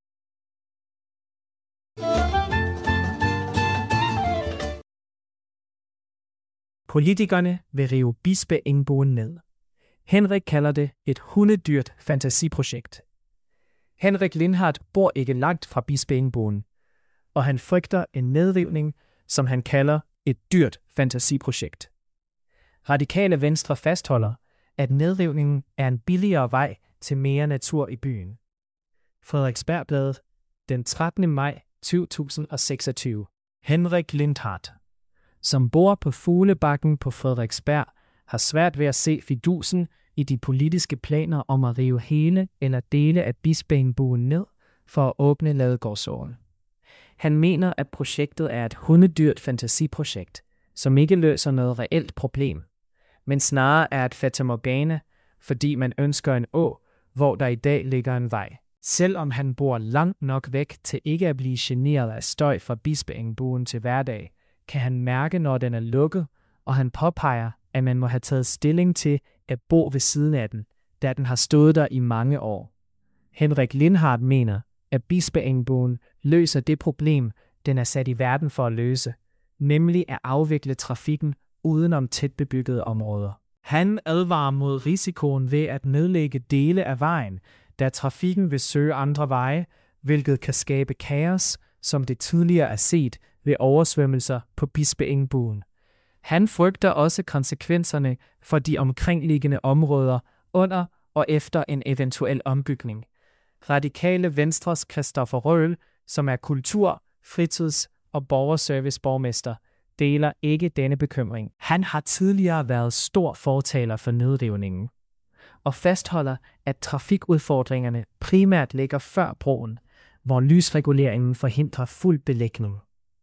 Politikerne vil rive Bispeengboen ned. Henrik kalder det et hundedyrt fantasiprojekt. Henrik Lindhardt bor ikke langt fra Bispeengboen, og han frygter en nedrivning, som han kalder et dyrt fantasiprojekt. Radikale Venstre fastholder, at nedrivningen er en billigere vej til mere natur i byen. Frederiksbergbladet, den trettende maj to tusind og seksogtyve. Henrik Lindhardt, som bor på Fuglebakken på Frederiksberg, har svært ved at se fidusen i de politiske planer om at rive hele eller dele af Bispeengboen ned for at åbne Ladegårdsåen. Han mener, at projektet er et hundedyrt fantasiprojekt, som ikke løser noget reelt problem, men snarere er et fatamorgana, fordi man ønsker en å, hvor der i dag ligger en vej. Selvom han bor langt nok væk til ikke at blive generet af støj fra Bispeengboen til hverdag, kan han mærke, når den er lukket, og han påpeger, at man må have taget stilling til at bo ved siden af den, da den har stået der i mange år. Henrik Lindhardt mener, at Bispeengboen løser det problem, den er sat i verden for at løse, nemlig at afvikle trafikken udenom tætbebyggede områder. Han advarer mod risikoen ved at nedlægge dele af vejen, da trafikken vil søge andre veje, hvilket kan skabe kaos, som det tidligere er set ved oversvømmelser på Bispeengbuen. Han frygter også konsekvenserne for de omkringliggende områder under og efter en eventuel ombygning. Radikale Venstres Christoffer Røhl, som er kultur-, fritids- og borgerserviceborgmester, deler ikke denne bekymring. Han har tidligere været stor fortaler for nedrivningen og fastholder, at trafikudfordringerne primært ligger før broen, hvor lysreguleringen forhindrer fuld belægning.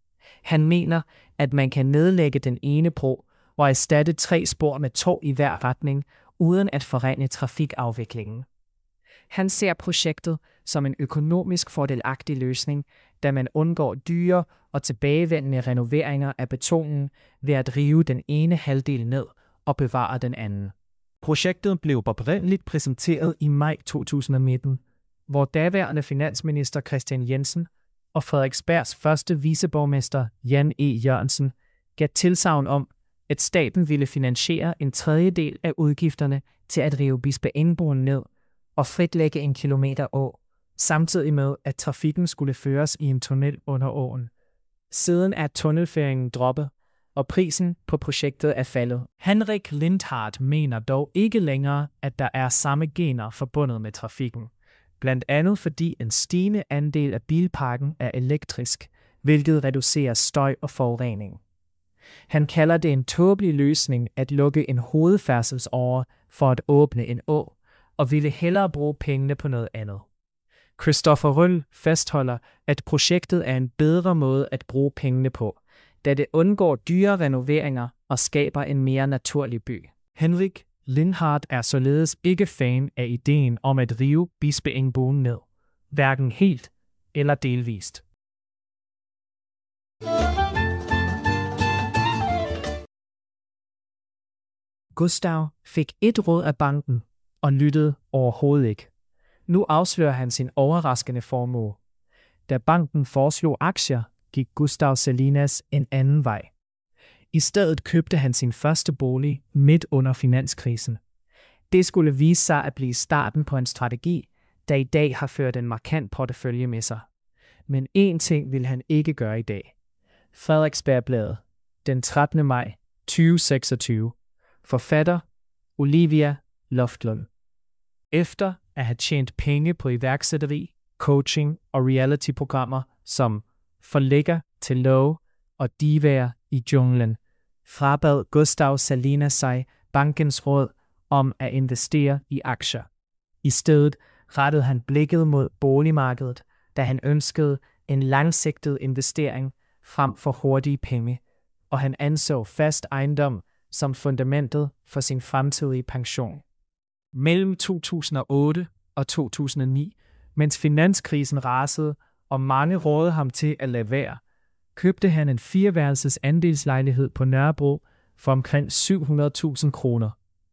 Han mener, at man kan nedlægge den ene bro og erstatte tre spor med to i hver retning, uden at forringe trafikafviklingen. Han ser projektet som en økonomisk fordelagtig løsning, da man undgår dyre og tilbagevendende renoveringer af betonen ved at rive den ene halvdel ned og bevare den anden. Projektet blev oprindeligt præsenteret i maj to tusind og nitten, hvor daværende finansminister Kristian Jensen og Frederiksbergs første viceborgmester Jan E. Jørgensen gav tilsagn om, at staten ville finansiere en tredjedel af udgifterne til at rive Bispeengbuen ned og fritlægge en kilometer å, samtidig med, at trafikken skulle føres i en tunnel under åen. Siden er tunnelføringen droppet, og prisen på projektet er faldet. Henrik Lindhardt mener dog ikke længere, at der er samme gener forbundet med trafikken. Blandt andet fordi en stigende andel af bilparken er elektrisk, hvilket reducerer støj og forurening. Han kalder det en tåbelig løsning at lukke en hovedfærdselsåre for at åbne en å, og ville hellere bruge pengene på noget andet. Christoffer Røhl fastholder, at projektet er en bedre måde at bruge pengene på, da det undgår dyre renoveringer og skaber en mere naturlig by. Henrik Lindhardt er således ikke fan af ideen om at rive Bispeengbuen ned, hverken helt eller delvist. Gustav fik et råd af banken og lyttede overhovedet ikke. Nu afslører han sin overraskende formue. Da banken foreslog aktier, gik Gustav Salinas en anden vej. I stedet købte han sin første bolig midt under finanskrisen. Det skulle vise sig at blive starten på en strategi, der i dag har ført en markant portefølje med sig. Men én ting vil han ikke gøre i dag. Frederiksbergbladet, den trettende maj to tusind seksogtyve. Forfatter Olivia Loftlund. Efter at have tjent penge på iværksætteri, coaching og reality-programmer som Forlægger til Love og Divaer i junglen, frabad Gustav Salinas sig bankens råd om at investere i aktier. I stedet rettede han blikket mod boligmarkedet, da han ønskede en langsigtet investering frem for hurtige penge, og han anså fast ejendom som fundamentet for sin fremtidige pension. Mellem to tusind og otte og to tusind og ni, mens finanskrisen rasede og mange rådede ham til at lade være, købte han en fireværelses andelslejlighed på Nørrebro for omkring syv hundrede tusind kroner.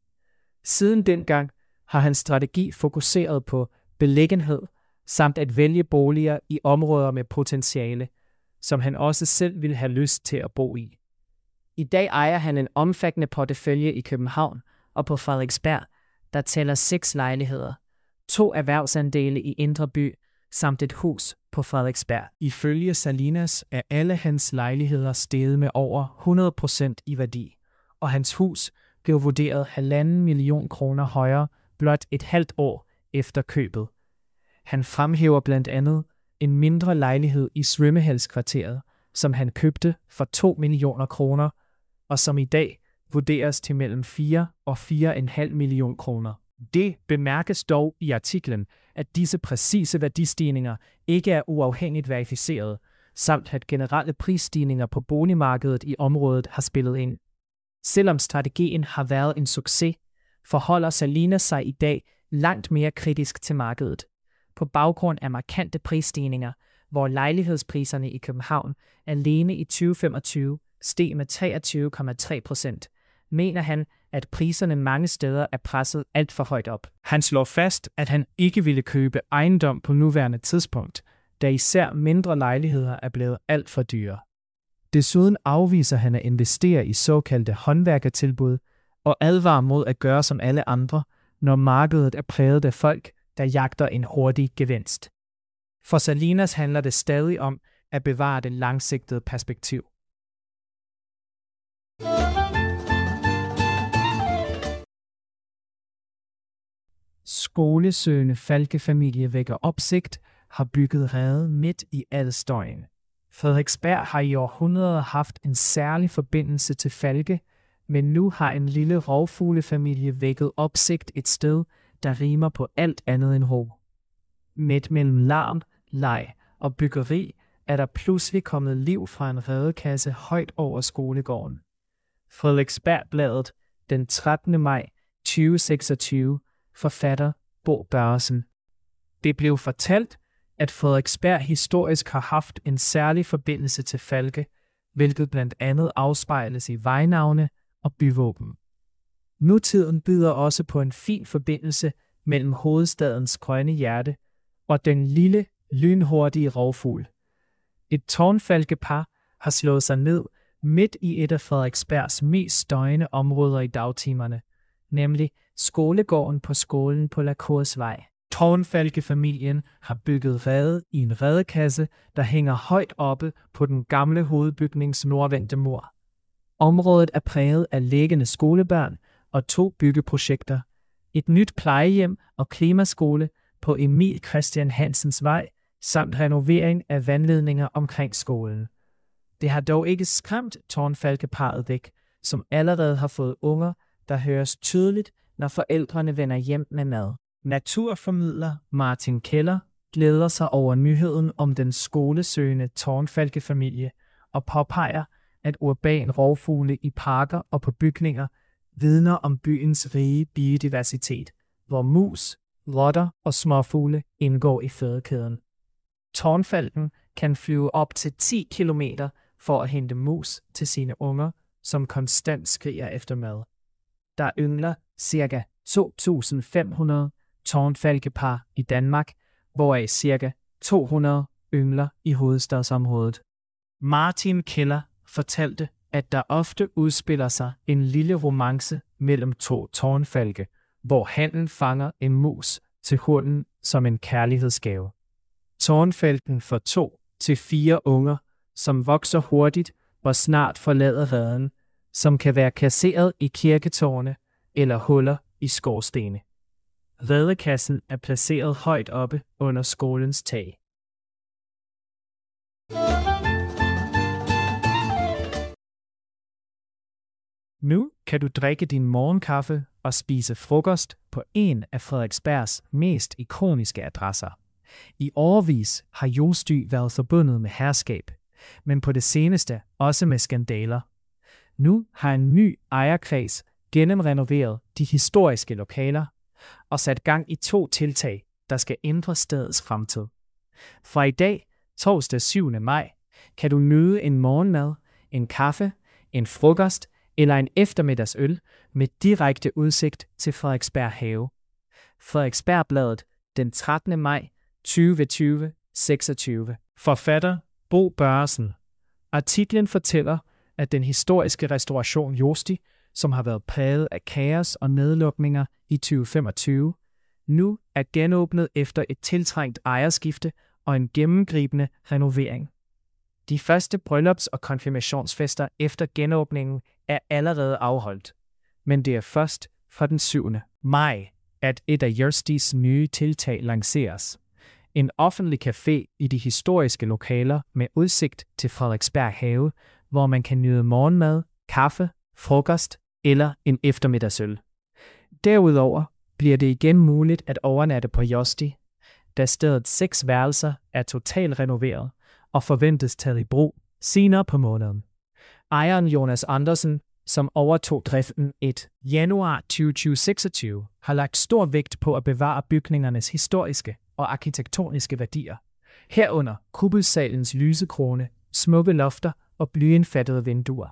Siden dengang har hans strategi fokuseret på beliggenhed samt at vælge boliger i områder med potentiale, som han også selv ville have lyst til at bo i. I dag ejer han en omfattende portefølje i København og på Frederiksberg, der tæller seks lejligheder, to erhvervsandele i Indre By samt et hus på Frederiksberg. Ifølge Salinas er alle hans lejligheder steget med over hundrede procent i værdi, og hans hus blev vurderet halvanden million kroner højere blot et halvt år efter købet. Han fremhæver blandt andet en mindre lejlighed i Svømmehalskvarteret, som han købte for to millioner kroner, og som i dag vurderes til mellem fire og fire komma fem million kroner. Det bemærkes dog i artiklen, at disse præcise værdistigninger ikke er uafhængigt verificeret, samt at generelle prisstigninger på boligmarkedet i området har spillet ind. Selvom strategien har været en succes, forholder Salinas sig i dag langt mere kritisk til markedet. På baggrund af markante prisstigninger, hvor lejlighedspriserne i København alene i tyve femogtyve steg med treogtyve komma tre procent, mener han, at priserne mange steder er presset alt for højt op. Han slår fast, at han ikke ville købe ejendom på nuværende tidspunkt, da især mindre lejligheder er blevet alt for dyre. Desuden afviser han at investere i såkaldte håndværkertilbud, og advarer mod at gøre som alle andre, når markedet er præget af folk, der jagter en hurtig gevinst. For Salinas handler det stadig om at bevare det langsigtede perspektiv. Skolesøgende falkefamilie vækker opsigt, har bygget rede midt i al støjen. Frederiksberg har i århundreder haft en særlig forbindelse til falke, men nu har en lille rovfuglefamilie vækket opsigt et sted, der rimer på alt andet end ro. Midt mellem larm, leg og byggeri er der pludselig kommet liv fra en redekasse højt over skolegården. Frederiksbergbladet, den trettende maj tyve seksogtyve, forfatter Bo Børresen. Det blev fortalt, at Frederiksberg historisk har haft en særlig forbindelse til falke, hvilket blandt andet afspejles i vejnavne og byvåben. Nutiden byder også på en fin forbindelse mellem hovedstadens grønne hjerte og den lille, lynhurtige rovfugl. Et tårnfalkepar har slået sig ned midt i et af Frederiksbergs mest støjende områder i dagtimerne, nemlig skolegården på skolen på Lacorsvej. Tårnfalkefamilien har bygget rede i en redekasse, der hænger højt oppe på den gamle hovedbygnings nordvendte mur. Området er præget af liggende skolebørn og to byggeprojekter. Et nyt plejehjem og klimaskole på Emil Christian Hansens Vej, samt renovering af vandledninger omkring skolen. Det har dog ikke skræmt tårnfalkeparret væk, som allerede har fået unger, der høres tydeligt, når forældrene vender hjem med mad. Naturformidler Martin Keller glæder sig over nyheden om den skolesøgende tårnfalkefamilie og påpeger, at urban rovfugle i parker og på bygninger vidner om byens rige biodiversitet, hvor mus, rotter og småfugle indgår i fødekæden. Tårnfalken kan flyve op til ti kilometer for at hente mus til sine unger, som konstant skriger efter mad. Der yngler ca. to tusind fem hundrede tårnfalkepar i Danmark, hvoraf ca. to hundrede yngler i hovedstadsområdet. Martin Keller fortalte, at der ofte udspiller sig en lille romance mellem to tårnfalke, hvor hannen fanger en mus til hunden som en kærlighedsgave. Tårnfalken får to til fire unger, som vokser hurtigt og snart forlader reden, som kan være kasseret i kirketårne eller huller i skorstene. Redekassen er placeret højt oppe under skolens tag. Nu kan du drikke din morgenkaffe og spise frokost på en af Frederiksbergs mest ikoniske adresser. I årevis har Josty været forbundet med herskab, men på det seneste også med skandaler. Nu har en ny ejerkreds gennemrenoveret de historiske lokaler og sat gang i to tiltag, der skal ændre stedets fremtid. Fra i dag, torsdag syvende maj, kan du nyde en morgenmad, en kaffe, en frokost eller en eftermiddagsøl med direkte udsigt til Frederiksberg Have. Frederiksbergbladet, den trettende maj tyve tyve seksogtyve. Forfatter Bo Børresen. Artiklen fortæller, at den historiske restauration Josty, som har været præget af kaos og nedlukninger i tyve femogtyve, nu er genåbnet efter et tiltrængt ejerskifte og en gennemgribende renovering. De første bryllups- og konfirmationsfester efter genåbningen er allerede afholdt, men det er først fra den syvende maj, at et af Jostys nye tiltag lanceres. En offentlig café i de historiske lokaler med udsigt til Frederiksberg Have, hvor man kan nyde morgenmad, kaffe, frokost eller en eftermiddagsøl. Derudover bliver det igen muligt at overnatte på Josty, da stedets seks værelser er totalt renoveret og forventes taget i brug senere på måneden. Ejeren Jonas Andersen, som overtog driften et januar tyve seksogtyve, har lagt stor vægt på at bevare bygningernes historiske og arkitektoniske værdier, herunder kuppelsalens lysekrone, smukke lofter og blyindfattede vinduer.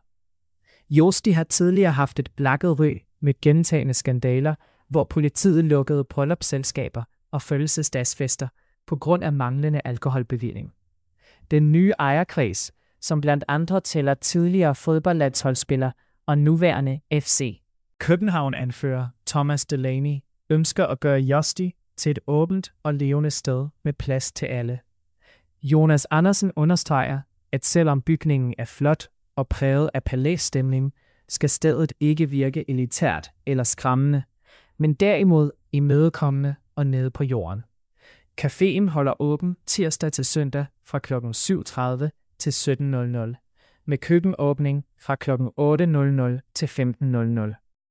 Josty har tidligere haft et blakket ry med gentagne skandaler, hvor politiet lukkede bryllupsselskaber og fødselsdagsfester på grund af manglende alkoholbevilling. Den nye ejerkreds, som blandt andre tæller tidligere fodboldlandsholdsspiller og nuværende F C København-anfører Thomas Delaney ønsker at gøre Josti til et åbent og levende sted med plads til alle. Jonas Andersen understreger, at selvom bygningen er flot og præget af palæsstemning, skal stedet ikke virke elitært eller skræmmende, men derimod imødekommende og nede på jorden. Caféen holder åben tirsdag til søndag fra klokken syv tredive til sytten nul nul, med køkkenåbning fra klokken otte nul nul til femten nul nul.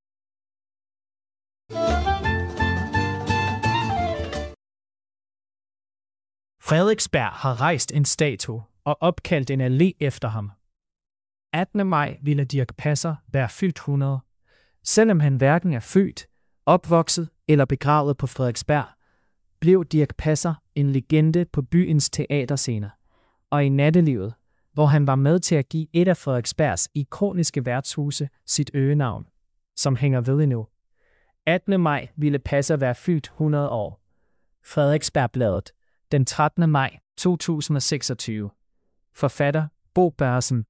Frederiksberg har rejst en statue og opkaldt en allé efter ham. attende maj ville Dirch Passer være fyldt hundrede. Selvom han hverken er født, opvokset eller begravet på Frederiksberg, blev Dirch Passer en legende på byens teaterscener og i nattelivet, hvor han var med til at give et af Frederiksbergs ikoniske værtshuse sit øgenavn, som hænger ved endnu. attende maj ville Passer være fyldt hundrede år. Frederiksbergbladet, den trettende maj to tusind og seksogtyve. Forfatter Bo Børresen.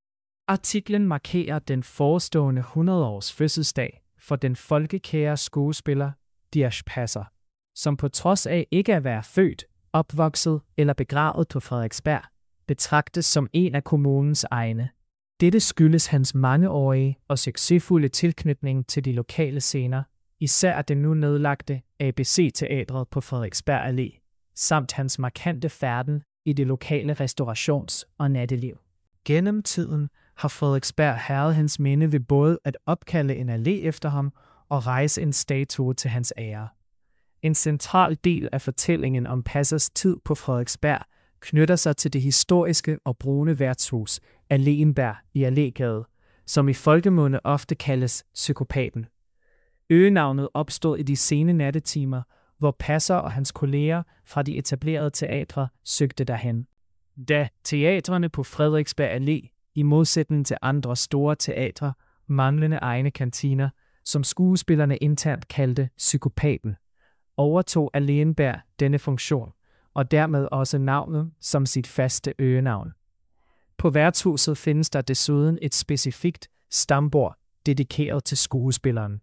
Artiklen markerer den forestående hundrede-års fødselsdag for den folkekære skuespiller Dirch Passer, som på trods af ikke at være født, opvokset eller begravet på Frederiksberg, betragtes som en af kommunens egne. Dette skyldes hans mangeårige og succesfulde tilknytning til de lokale scener, især det nu nedlagte A B C-teatret på Frederiksberg Allé, samt hans markante færden i det lokale restaurations- og natteliv. Gennem tiden har Frederiksberg hæret hans minde ved både at opkalde en allé efter ham og rejse en statue til hans ære. En central del af fortællingen om Passers tid på Frederiksberg knytter sig til det historiske og brune værtshus Alléenberg i Allégade, som i folkemunde ofte kaldes Psykopaten. Øgenavnet opstod i de sene nattetimer, hvor Passer og hans kolleger fra de etablerede teatre søgte derhen. Da teatrene på Frederiksberg Allé, i modsætning til andre store teatre, manglende egne kantiner, som skuespillerne internt kaldte Psykopaten, overtog Alléenberg denne funktion, og dermed også navnet som sit faste øgenavn. På værtshuset findes der desuden et specifikt stambord dedikeret til skuespilleren.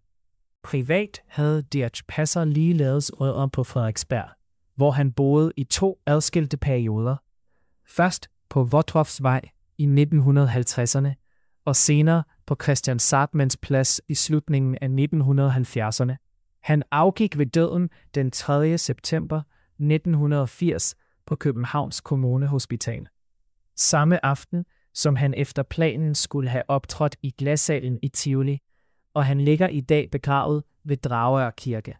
Privat havde Dirch Passer ligeledes rødder på Frederiksberg, hvor han boede i to adskilte perioder. Først på Vodroffsvej i nitten halvtredserne, og senere på Christian Zahrtmanns Plads i slutningen af nitten halvfjerdserne. Han afgik ved døden den tredje september nitten firs på Københavns Kommunehospital. Samme aften, som han efter planen skulle have optrådt i Glassalen i Tivoli, og han ligger i dag begravet ved Dragør Kirke.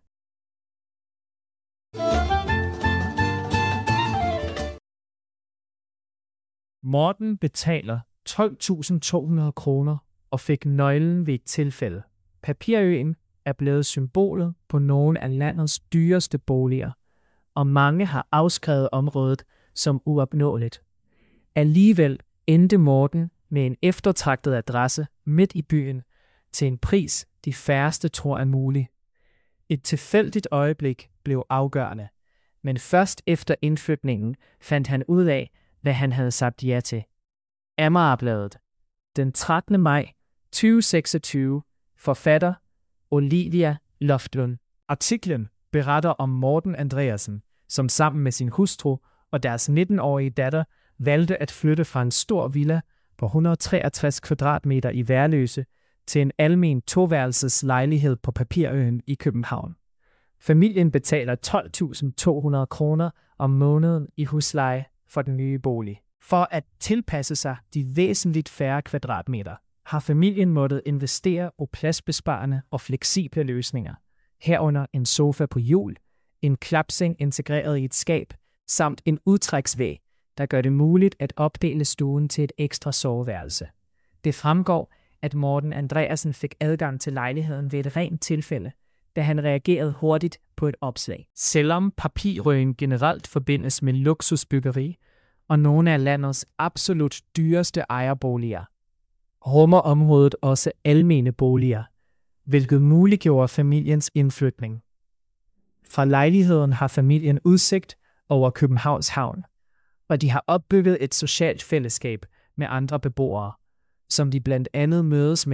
Morten betaler tolv tusind to hundrede kroner og fik nøglen ved et tilfælde. Papirøen er blevet symbolet på nogle af landets dyreste boliger, og mange har afskrevet området som uopnåeligt. Alligevel endte Morten med en eftertragtet adresse midt i byen til en pris, de færreste tror er mulig. Et tilfældigt øjeblik blev afgørende, men først efter indflytningen fandt han ud af, hvad han havde sagt ja til. Amagerbladet, den trettende maj to tusind og seksogtyve, forfatter Olivia Loftlund. Artiklen beretter om Morten Andreasen, som sammen med sin hustru og deres nitten-årige datter valgte at flytte fra en stor villa på et hundrede og treogtres kvadratmeter i Værløse til en almen toværelses lejlighed på Papirøen i København. Familien betaler tolv tusind to hundrede kroner om måneden i husleje for den nye bolig. For at tilpasse sig de væsentligt færre kvadratmeter, har familien måttet investere i pladsbesparende og fleksible løsninger, herunder en sofa på hjul, en klapseng integreret i et skab, samt en udtræksvæg, der gør det muligt at opdele stuen til et ekstra soveværelse. Det fremgår, at Morten Andreasen fik adgang til lejligheden ved et rent tilfælde, da han reagerede hurtigt på et opslag. Selvom Papirøen generelt forbindes med luksusbyggeri og nogle af landets absolut dyreste ejerboliger, rummer området også almene boliger, hvilket muliggjorde familiens indflytning. Fra lejligheden har familien udsigt over Københavns Havn, og de har opbygget et socialt fællesskab med andre beboere, som de blandt andet mødes med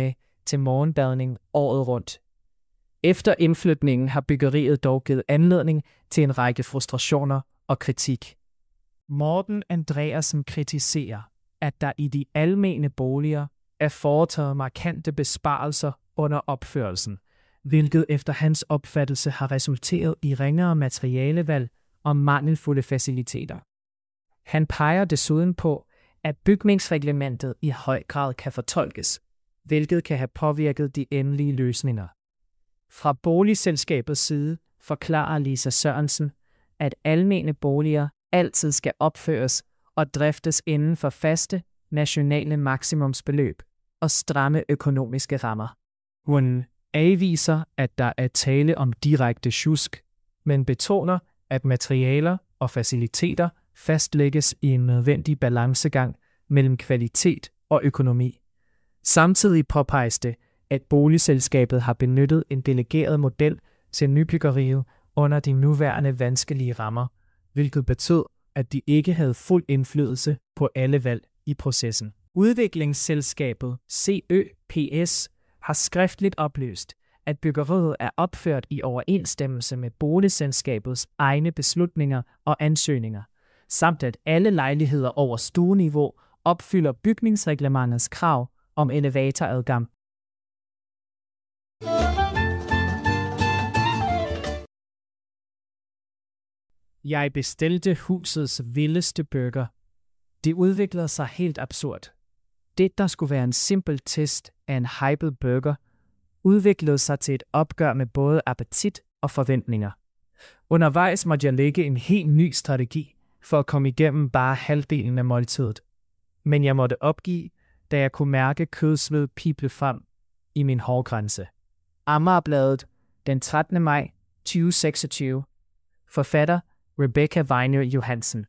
til morgenbadning året rundt. Efter indflytningen har byggeriet dog givet anledning til en række frustrationer og kritik. Morten Andreasen kritiserer, at der i de almene boliger er foretaget markante besparelser under opførelsen, hvilket efter hans opfattelse har resulteret i ringere materialevalg og mangelfulde faciliteter. Han peger desuden på, at bygningsreglementet i høj grad kan fortolkes, hvilket kan have påvirket de endelige løsninger. Fra boligselskabets side forklarer Lisa Sørensen, at almene boliger altid skal opføres og driftes inden for faste, nationale maksimumsbeløb og stramme økonomiske rammer. Hun afviser, at der er tale om direkte sjusk, men betoner, at materialer og faciliteter fastlægges i en nødvendig balancegang mellem kvalitet og økonomi. Samtidig påpeges det, at boligselskabet har benyttet en delegeret model til nybyggeriet under de nuværende vanskelige rammer, hvilket betød, at de ikke havde fuld indflydelse på alle valg i processen. Udviklingsselskabet C Ø P S har skriftligt oplyst, at byggeriet er opført i overensstemmelse med boligselskabets egne beslutninger og ansøgninger, samt at alle lejligheder over stueniveau opfylder bygningsreglementets krav om elevatoradgang. Jeg bestilte husets vildeste burger. Det udviklede sig helt absurd. Det, der skulle være en simpel test af en hyped burger, udviklede sig til et opgør med både appetit og forventninger. Undervejs måtte jeg lægge en helt ny strategi for at komme igennem bare halvdelen af måltidet. Men jeg måtte opgive, da jeg kunne mærke kødsved pible frem i min hårgrænse. Amagerbladet, den trettende maj tyve seksogtyve. Forfatter Rebecca Weiner Johansen.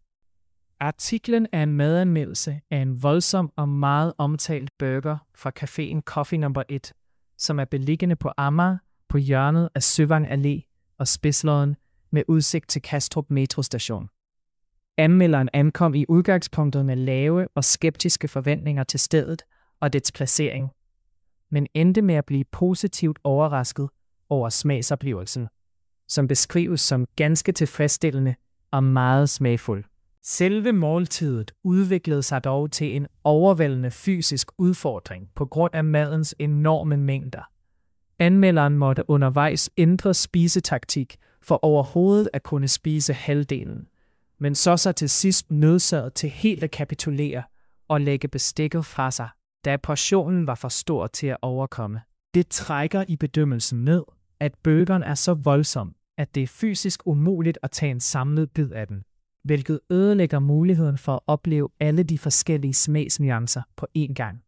Artiklen er en madanmeldelse af en voldsom og meget omtalt burger fra caféen Coffee nummer et, som er beliggende på Amager på hjørnet af Søvang Allé og Spidslodden med udsigt til Kastrup metrostation. Anmelderen ankom i udgangspunktet med lave og skeptiske forventninger til stedet og dets placering, men endte med at blive positivt overrasket over smagsoplevelsen, som beskrives som ganske tilfredsstillende og meget smagfuld. Selve måltidet udviklede sig dog til en overvældende fysisk udfordring på grund af madens enorme mængder. Anmelderen måtte undervejs ændre spisetaktik for overhovedet at kunne spise halvdelen, men så sig til sidst nødsaget til helt at kapitulere og lægge bestikket fra sig, da portionen var for stor til at overkomme. Det trækker i bedømmelsen ned, at burgeren er så voldsom, at det er fysisk umuligt at tage en samlet bid af den, hvilket ødelægger muligheden for at opleve alle de forskellige smagsnuancer på én gang.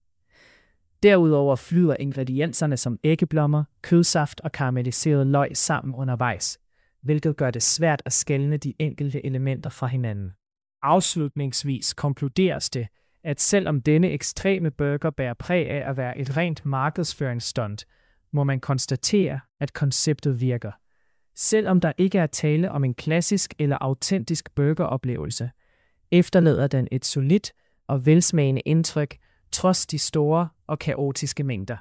Derudover flyder ingredienserne som æggeblommer, kødsaft og karamelliseret løg sammen undervejs, hvilket gør det svært at skelne de enkelte elementer fra hinanden. Afslutningsvis konkluderes det, at selvom denne ekstreme burger bærer præg af at være et rent markedsføringsstunt, må man konstatere, at konceptet virker. Selvom der ikke er tale om en klassisk eller autentisk burgeroplevelse, efterlader den et solidt og velsmagende indtryk, trods de store og kaotiske mængder.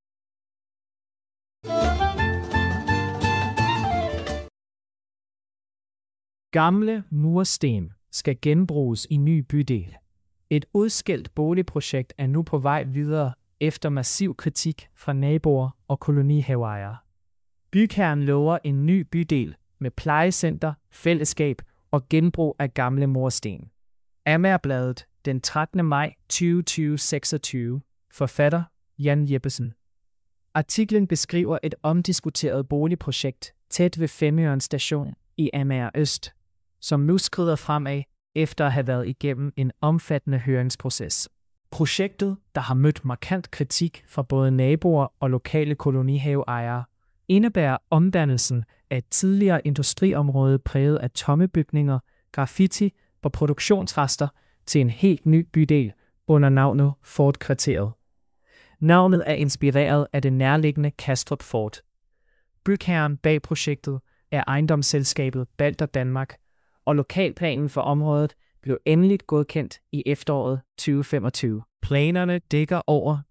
Gamle mursten skal genbruges i ny bydel. Et udskilt boligprojekt er nu på vej videre efter massiv kritik fra naboer og kolonihaveejere. Bygherren lover en ny bydel med plejecenter, fællesskab og genbrug af gamle mursten. Amagerbladet, den trettende maj tyve seksogtyve. Forfatter Jan Jeppesen. Artiklen beskriver et omdiskuteret boligprojekt tæt ved Femøren station i Amager Øst, som nu skrider fremad efter at have været igennem en omfattende høringsproces. Projektet, der har mødt markant kritik fra både naboer og lokale kolonihaveejere, indebærer omdannelsen af et tidligere industriområde præget af tomme bygninger, graffiti og produktionsrester til en helt ny bydel under navnet Fort-kvarteret. Navnet er inspireret af det nærliggende Kastrup Fort. Bygherren bag projektet er ejendomsselskabet Balder Danmark, og lokalplanen for området blev endeligt godkendt i efteråret tyve femogtyve. Planerne dækker over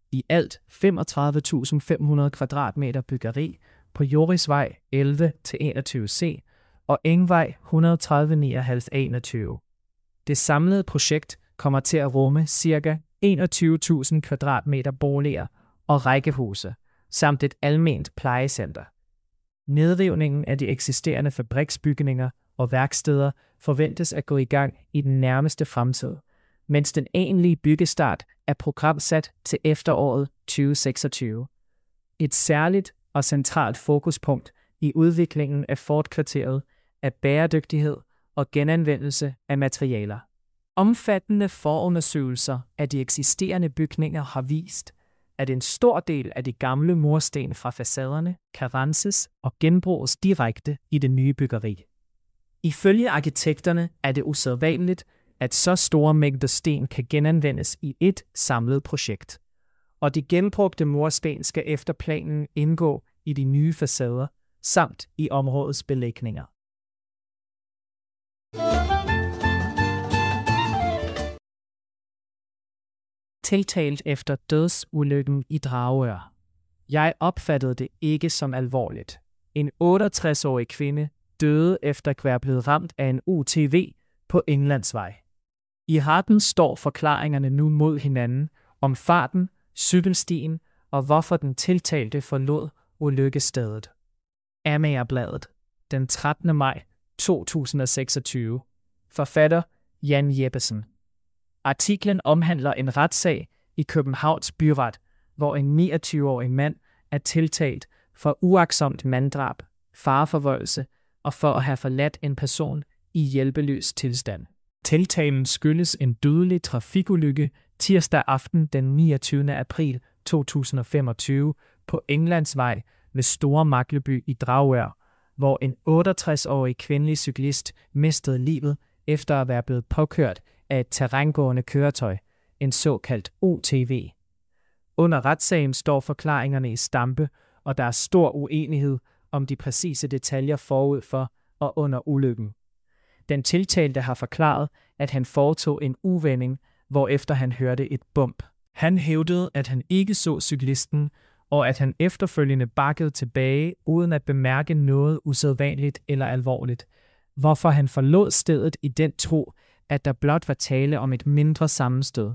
I alt femogtredive tusind fem hundrede kvadratmeter byggeri på Jorisvej elleve til enogtyve C og Engvej et hundrede og tredive nioghalvtreds enogtyve. Det samlede projekt kommer til at rumme ca. enogtyve tusind kvadratmeter boliger og rækkehuse, samt et alment plejecenter. Nedrivningen af de eksisterende fabriksbygninger og værksteder forventes at gå i gang i den nærmeste fremtid, mens den egentlige byggestart er programsat til efteråret tyve seksogtyve. Et særligt og centralt fokuspunkt i udviklingen af Fort-kvarteret er bæredygtighed og genanvendelse af materialer. Omfattende forundersøgelser af de eksisterende bygninger har vist, at en stor del af de gamle mursten fra facaderne kan renses og genbruges direkte i det nye byggeri. Ifølge arkitekterne er det usædvanligt, at så store mængder sten kan genanvendes i et samlet projekt, og de genbrugte mursten skal efter planen indgå i de nye facader samt i områdets belægninger. Tiltalt efter dødsulykken i Dragør. Jeg opfattede det ikke som alvorligt. En otteogtres-årig kvinde døde efter at være blevet ramt af en U T V på Englandsvej. I retten står forklaringerne nu mod hinanden om farten, cykelstien og hvorfor den tiltalte forlod ulykkesstedet. Amagerbladet, den trettende maj to tusind og seksogtyve. Forfatter Jan Jeppesen. Artiklen omhandler en retssag i Københavns Byret, hvor en niogtyve-årig mand er tiltalt for uagtsomt manddrab, fareforvoldelse og for at have forladt en person i hjælpeløs tilstand. Tiltalen skyldes en dødelig trafikulykke tirsdag aften den niogtyvende april to tusind og femogtyve på Englandsvej ved Store Magleby i Dragør, hvor en otteogtres-årig kvindelig cyklist mistede livet efter at være blevet påkørt af et terrængående køretøj, en såkaldt O T V. Under retssagen står forklaringerne i stampe, og der er stor uenighed om de præcise detaljer forud for og under ulykken. Den tiltalte har forklaret, at han foretog en uvending, hvorefter han hørte et bump. Han hævdede, at han ikke så cyklisten, og at han efterfølgende bakkede tilbage uden at bemærke noget usædvanligt eller alvorligt, hvorfor han forlod stedet i den tro, at der blot var tale om et mindre sammenstød.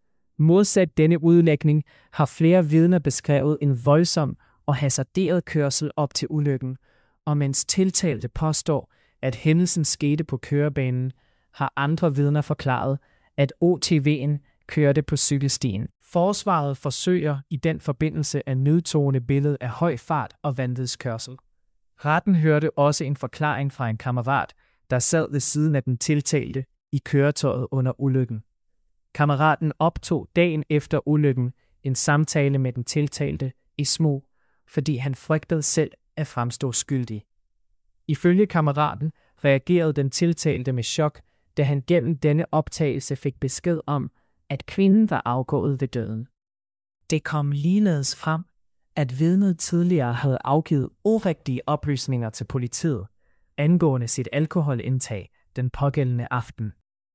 Modsat denne udlægning har flere vidner beskrevet en voldsom og hasarderet kørsel op til ulykken, og mens tiltalte påstår, at hændelsen skete på kørebanen, har andre vidner forklaret, at O T V'en kørte på cykelstien. Forsvaret forsøger i den forbindelse at nedtone billedet af høj fart og vanvidskørsel. Retten hørte også en forklaring fra en kammerat, der sad ved siden af den tiltalte i køretøjet under ulykken. Kammeraten optog dagen efter ulykken en samtale med den tiltalte i smug, fordi han frygtede selv at fremstå skyldig. Ifølge kammeraten reagerede den tiltalte med chok, da han gennem denne optagelse fik besked om, at kvinden var afgået ved døden. Det kom ligeledes frem, at vidnet tidligere havde afgivet urigtige oplysninger til politiet angående sit alkoholindtag den pågældende aften.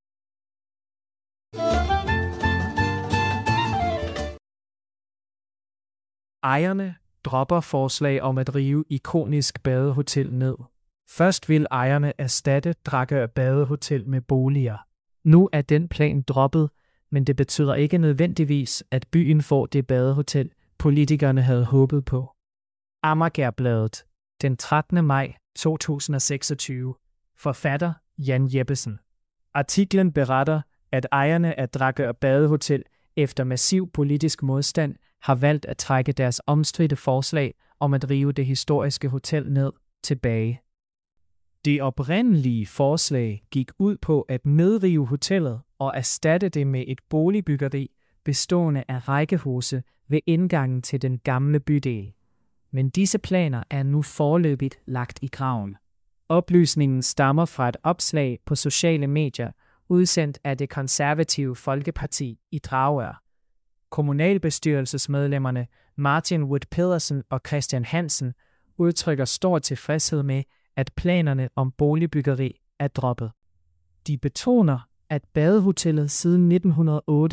Ejerne dropper forslag om at rive ikonisk badehotel ned. Først vil ejerne erstatte Dragør Badehotel med boliger. Nu er den plan droppet, men det betyder ikke nødvendigvis, at byen får det badehotel, politikerne havde håbet på. Amagerbladet, den trettende maj to tusind og seksogtyve. Forfatter Jan Jeppesen. Artiklen beretter, at ejerne af Dragør Badehotel efter massiv politisk modstand har valgt at trække deres omstridte forslag om at rive det historiske hotel ned tilbage. Det oprindelige forslag gik ud på at nedrive hotellet og erstatte det med et boligbyggeri bestående af rækkehuse ved indgangen til den gamle bydel. Men disse planer er nu foreløbigt lagt i graven. Oplysningen stammer fra et opslag på sociale medier, udsendt af det konservative Folkeparti i Dragør. Kommunalbestyrelsesmedlemmerne Martin Wood Pedersen og Christian Hansen udtrykker stor tilfredshed med, at planerne om boligbyggeri er droppet. De betoner, at badehotellet siden nitten hundrede og otte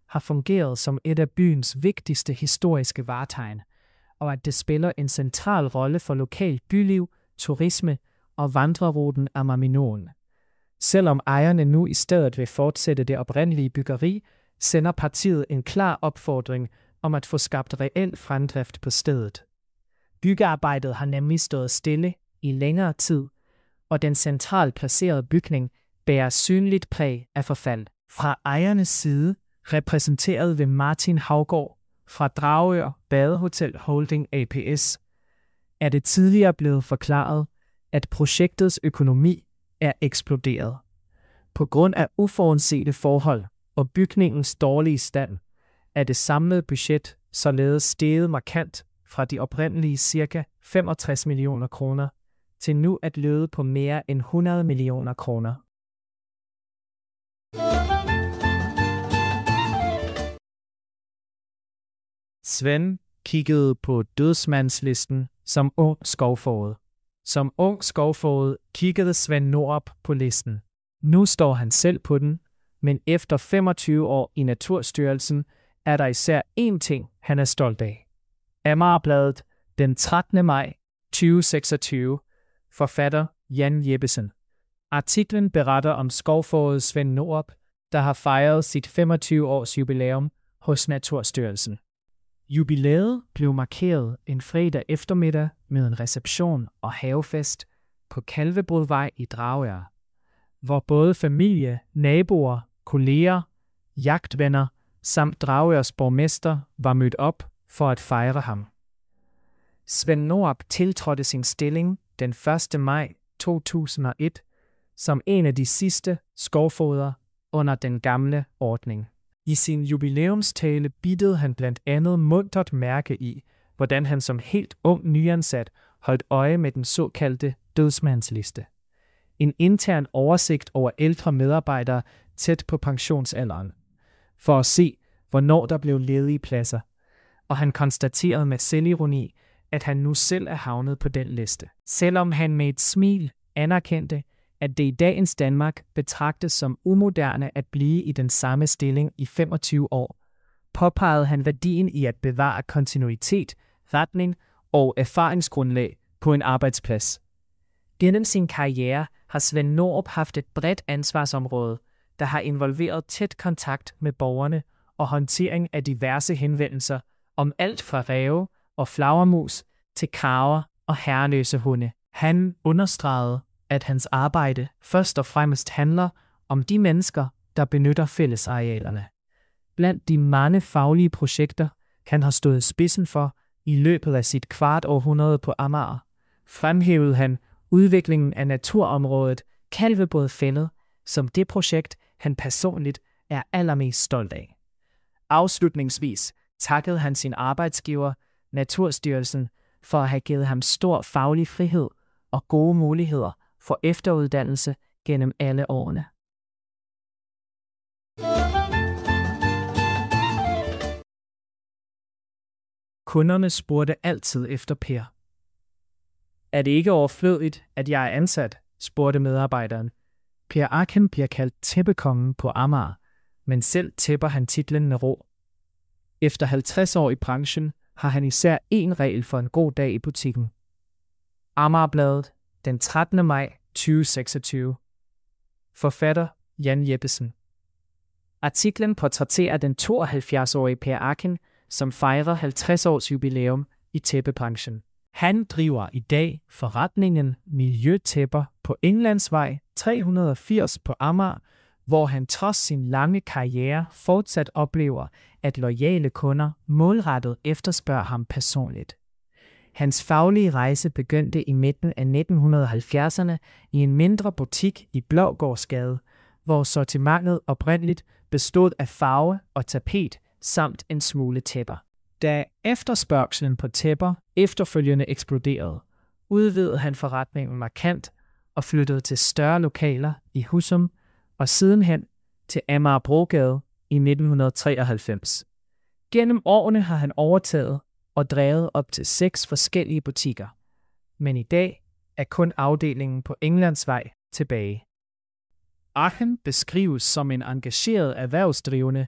har fungeret som et af byens vigtigste historiske vartegn, og at det spiller en central rolle for lokal byliv, turisme og vandreruten Amager Minoen. Selvom ejerne nu i stedet vil fortsætte det oprindelige byggeri, sender partiet en klar opfordring om at få skabt reel fremdrift på stedet. Byggearbejdet har nemlig stået stille i længere tid, og den centralt placerede bygning bærer synligt præg af forfald. Fra ejernes side, repræsenteret ved Martin Haugaard fra Dragør Badehotel Holding A P S, er det tidligere blevet forklaret, at projektets økonomi er eksploderet. På grund af uforudsete forhold og bygningens dårlige stand, er det samlede budget således steget markant fra de oprindelige ca. femogtres millioner kroner til nu at lyde på mere end hundrede millioner kroner. Svend kiggede på dødsmandslisten som ung skovfoged. Som ung skovfoged kiggede Svend Norup på listen. Nu står han selv på den, men efter femogtyve år i Naturstyrelsen er der især én ting, han er stolt af. Amagerbladet, den trettende maj tyve seksogtyve, forfatter Jan Jeppesen. Artiklen beretter om skovfoget Svend Norup, der har fejret sit femogtyve års jubilæum hos Naturstyrelsen. Jubilæet blev markeret en fredag eftermiddag med en reception og havefest på Kalvebodvej i Dragør, hvor både familie, naboer, kolleger, jagtvenner samt Dragørs borgmester var mødt op for at fejre ham. Svend Norup tiltrådte sin stilling den første maj to tusind og et som en af de sidste skovfogeder under den gamle ordning. I sin jubilæumstale biddede han blandt andet muntert mærke i, hvordan han som helt ung nyansat holdt øje med den såkaldte dødsmandsliste. En intern oversigt over ældre medarbejdere tæt på pensionsalderen, for at se, hvornår der blev ledige pladser, og han konstaterede med selvironi, at han nu selv er havnet på den liste. Selvom han med et smil anerkendte, at det i dagens Danmark betragtes som umoderne at blive i den samme stilling i femogtyve år, påpegede han værdien i at bevare kontinuitet, retning og erfaringsgrundlag på en arbejdsplads. Gennem sin karriere har Svend Norup haft et bredt ansvarsområde, der har involveret tæt kontakt med borgerne og håndtering af diverse henvendelser om alt fra ræve og flagermus til kraver og herreløse hunde. Han understregede, at hans arbejde først og fremmest handler om de mennesker, der benytter fællesarealerne. Blandt de mange faglige projekter, han har stået spidsen for i løbet af sit kvart århundrede på Amager, fremhævede han udviklingen af naturområdet Kalvebodfællet som det projekt, han personligt er allermest stolt af. Afslutningsvis takkede han sin arbejdsgiver, Naturstyrelsen, for at have givet ham stor faglig frihed og gode muligheder for efteruddannelse gennem alle årene. Kunderne spurgte altid efter Per. Er det ikke overflødigt, at jeg er ansat? Spurgte medarbejderen. Per Aken bliver kaldt tæppekongen på Amager, men selv tæpper han titlen med ro. Efter halvtreds år i branchen har han især én regel for en god dag i butikken. Amagerbladet, den trettende maj tyve seksogtyve. Forfatter Jan Jeppesen. Artiklen portrætterer den tooghalvfjerds-årige Per Aken, som fejrer halvtreds års jubilæum i tæppebranchen. Han driver i dag forretningen Miljøtæpper på Englandsvej tre hundrede og firs på Amager, hvor han trods sin lange karriere fortsat oplever, at loyale kunder målrettet efterspørger ham personligt. Hans faglige rejse begyndte i midten af nitten halvfjerdserne i en mindre butik i Blågårdsgade, hvor sortimentet oprindeligt bestod af farve og tapet samt en smule tæpper. Da efterspørgselen på tæpper efterfølgende eksploderede, udvidede han forretningen markant og flyttede til større lokaler i Husum og sidenhen til Amagerbrogade i nitten treoghalvfems. Gennem årene har han overtaget og drevet op til seks forskellige butikker, men i dag er kun afdelingen på Englandsvej tilbage. Aken beskrives som en engageret erhvervsdrivende,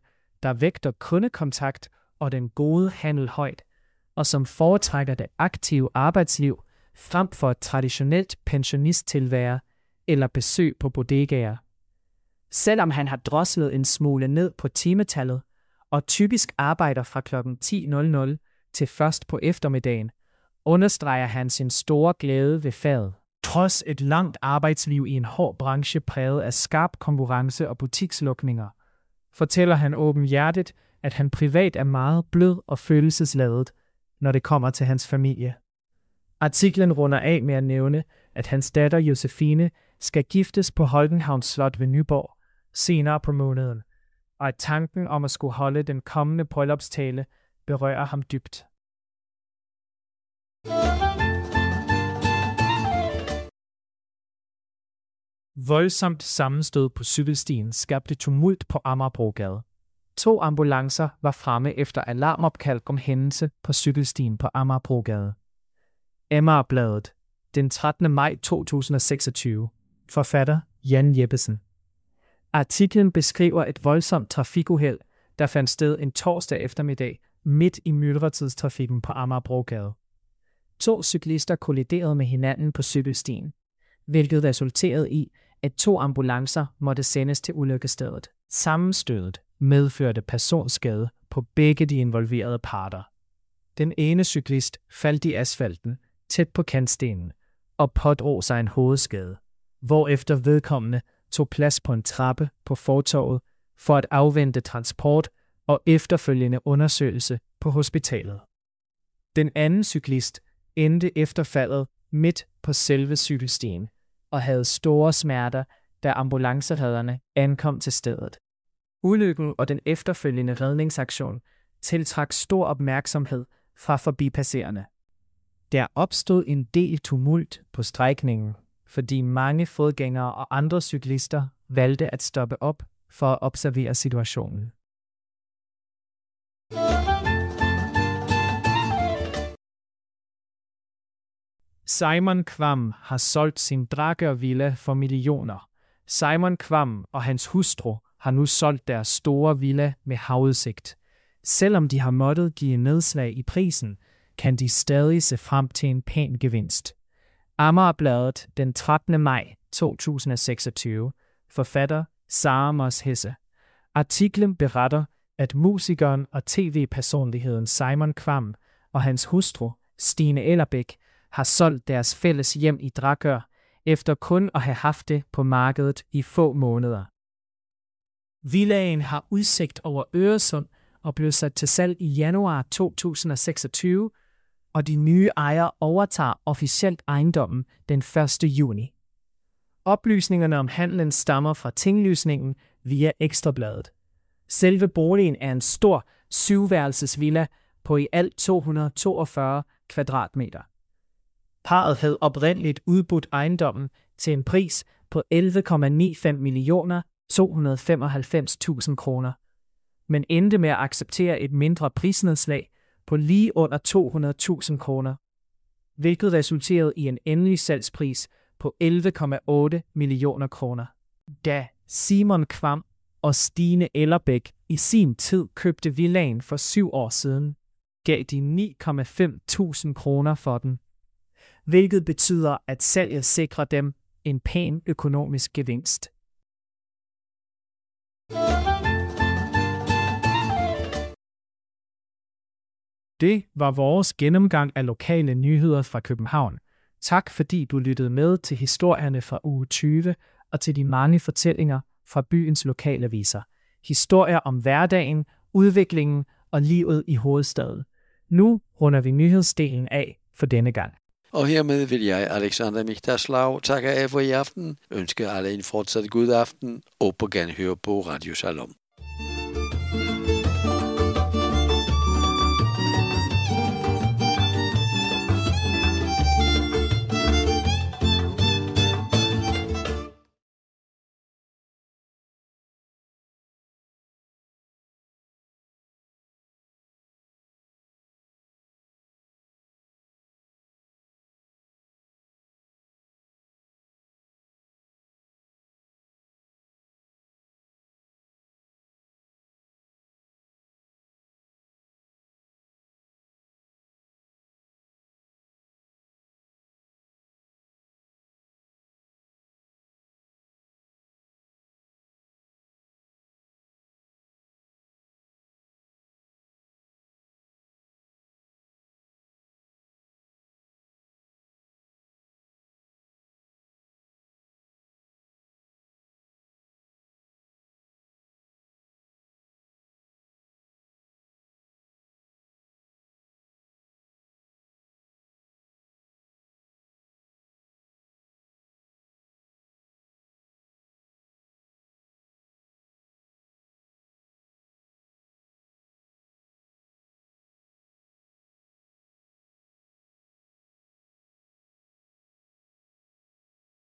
der vægter kundekontakt og den gode handel højt, og som foretrækker det aktive arbejdsliv frem for et traditionelt pensionisttilvære eller besøg på bodegaer. Selvom han har droslet en smule ned på timetallet og typisk arbejder fra klokken ti til først på eftermiddagen, understreger han sin store glæde ved faget. Trods et langt arbejdsliv i en hård branche præget af skarp konkurrence og butikslukninger, fortæller han åbenhjertigt, at han privat er meget blød og følelsesladet, når det kommer til hans familie. Artiklen runder af med at nævne, at hans datter Josefine skal giftes på Holkenhavns Slot ved Nyborg senere på måneden, og at tanken om at skulle holde den kommende bryllupstale berører ham dybt. Voldsomt sammenstød på cykelstien skabte tumult på Amagerbrogade. To ambulancer var fremme efter alarmopkald om hændelse på cykelstien på Amagerbrogade. Amagerbladet, den trettende maj to tusind og seksogtyve. Forfatter Jan Jeppesen. Artiklen beskriver et voldsomt trafikuheld, der fandt sted en torsdag eftermiddag midt i myldretidstrafikken på Amagerbrogade. To cyklister kolliderede med hinanden på cykelstien, hvilket resulterede i, at to ambulancer måtte sendes til ulykkesstedet. Sammenstødet medførte personskade på begge de involverede parter. Den ene cyklist faldt i asfalten tæt på kantstenen og pådrog sig en hovedskade, hvorefter vedkommende tog plads på en trappe på fortovet for at afvente transport og efterfølgende undersøgelse på hospitalet. Den anden cyklist endte efter faldet midt på selve cykelstien og havde store smerter, da ambulanceredderne ankom til stedet. Ulykken og den efterfølgende redningsaktion tiltrak stor opmærksomhed fra forbipasserende. Der opstod en del tumult på strækningen, fordi mange fodgængere og andre cyklister valgte at stoppe op for at observere situationen. Simon Kvam har solgt sin Drager Villa for millioner. Simon Kvam og hans hustru har nu solgt deres store villa med havudsigt. Selvom de har måttet give nedslag i prisen, kan de stadig se frem til en pæn gevinst. Amagerbladet den trettende maj to tusind og seksogtyve. Forfatter Sara Moss Hesse. Artiklen beretter, at musikeren og tv-personligheden Simon Kvam og hans hustru Stine Ellerbæk har solgt deres fælles hjem i Dragør, efter kun at have haft det på markedet i få måneder. Villaen har udsigt over Øresund og blev sat til salg i januar to tusind og seksogtyve, og de nye ejere overtager officielt ejendommen den første juni. Oplysningerne om handlen stammer fra tinglysningen via Ekstrabladet. Selve boligen er en stor syvværelsesvilla på i alt to hundrede og toogfyrre kvadratmeter. Parret havde oprindeligt udbudt ejendommen til en pris på elleve komma femoghalvfems millioner to hundrede og femoghalvfems tusind kroner, men endte med at acceptere et mindre prisnedslag på lige under to hundrede tusind kroner, hvilket resulterede i en endelig salgspris på elleve komma otte millioner kroner. Da Simon Kvam og Stine Ellerbæk i sin tid købte villaen for syv år siden, gav de ni komma fem tusind kroner for den, hvilket betyder, at salget sikrer dem en pæn økonomisk gevinst. Det var vores gennemgang af lokale nyheder fra København. Tak fordi du lyttede med til historierne fra uge tyve og til de mange fortællinger fra byens lokalaviser. Historier om hverdagen, udviklingen og livet i hovedstaden. Nu runder vi nyhedsdelen af for denne gang. Og hermed vil jeg, Alexander Michterslav, takke af for i aften, ønske alle en fortsat god aften og på genhør på Radio Shalom.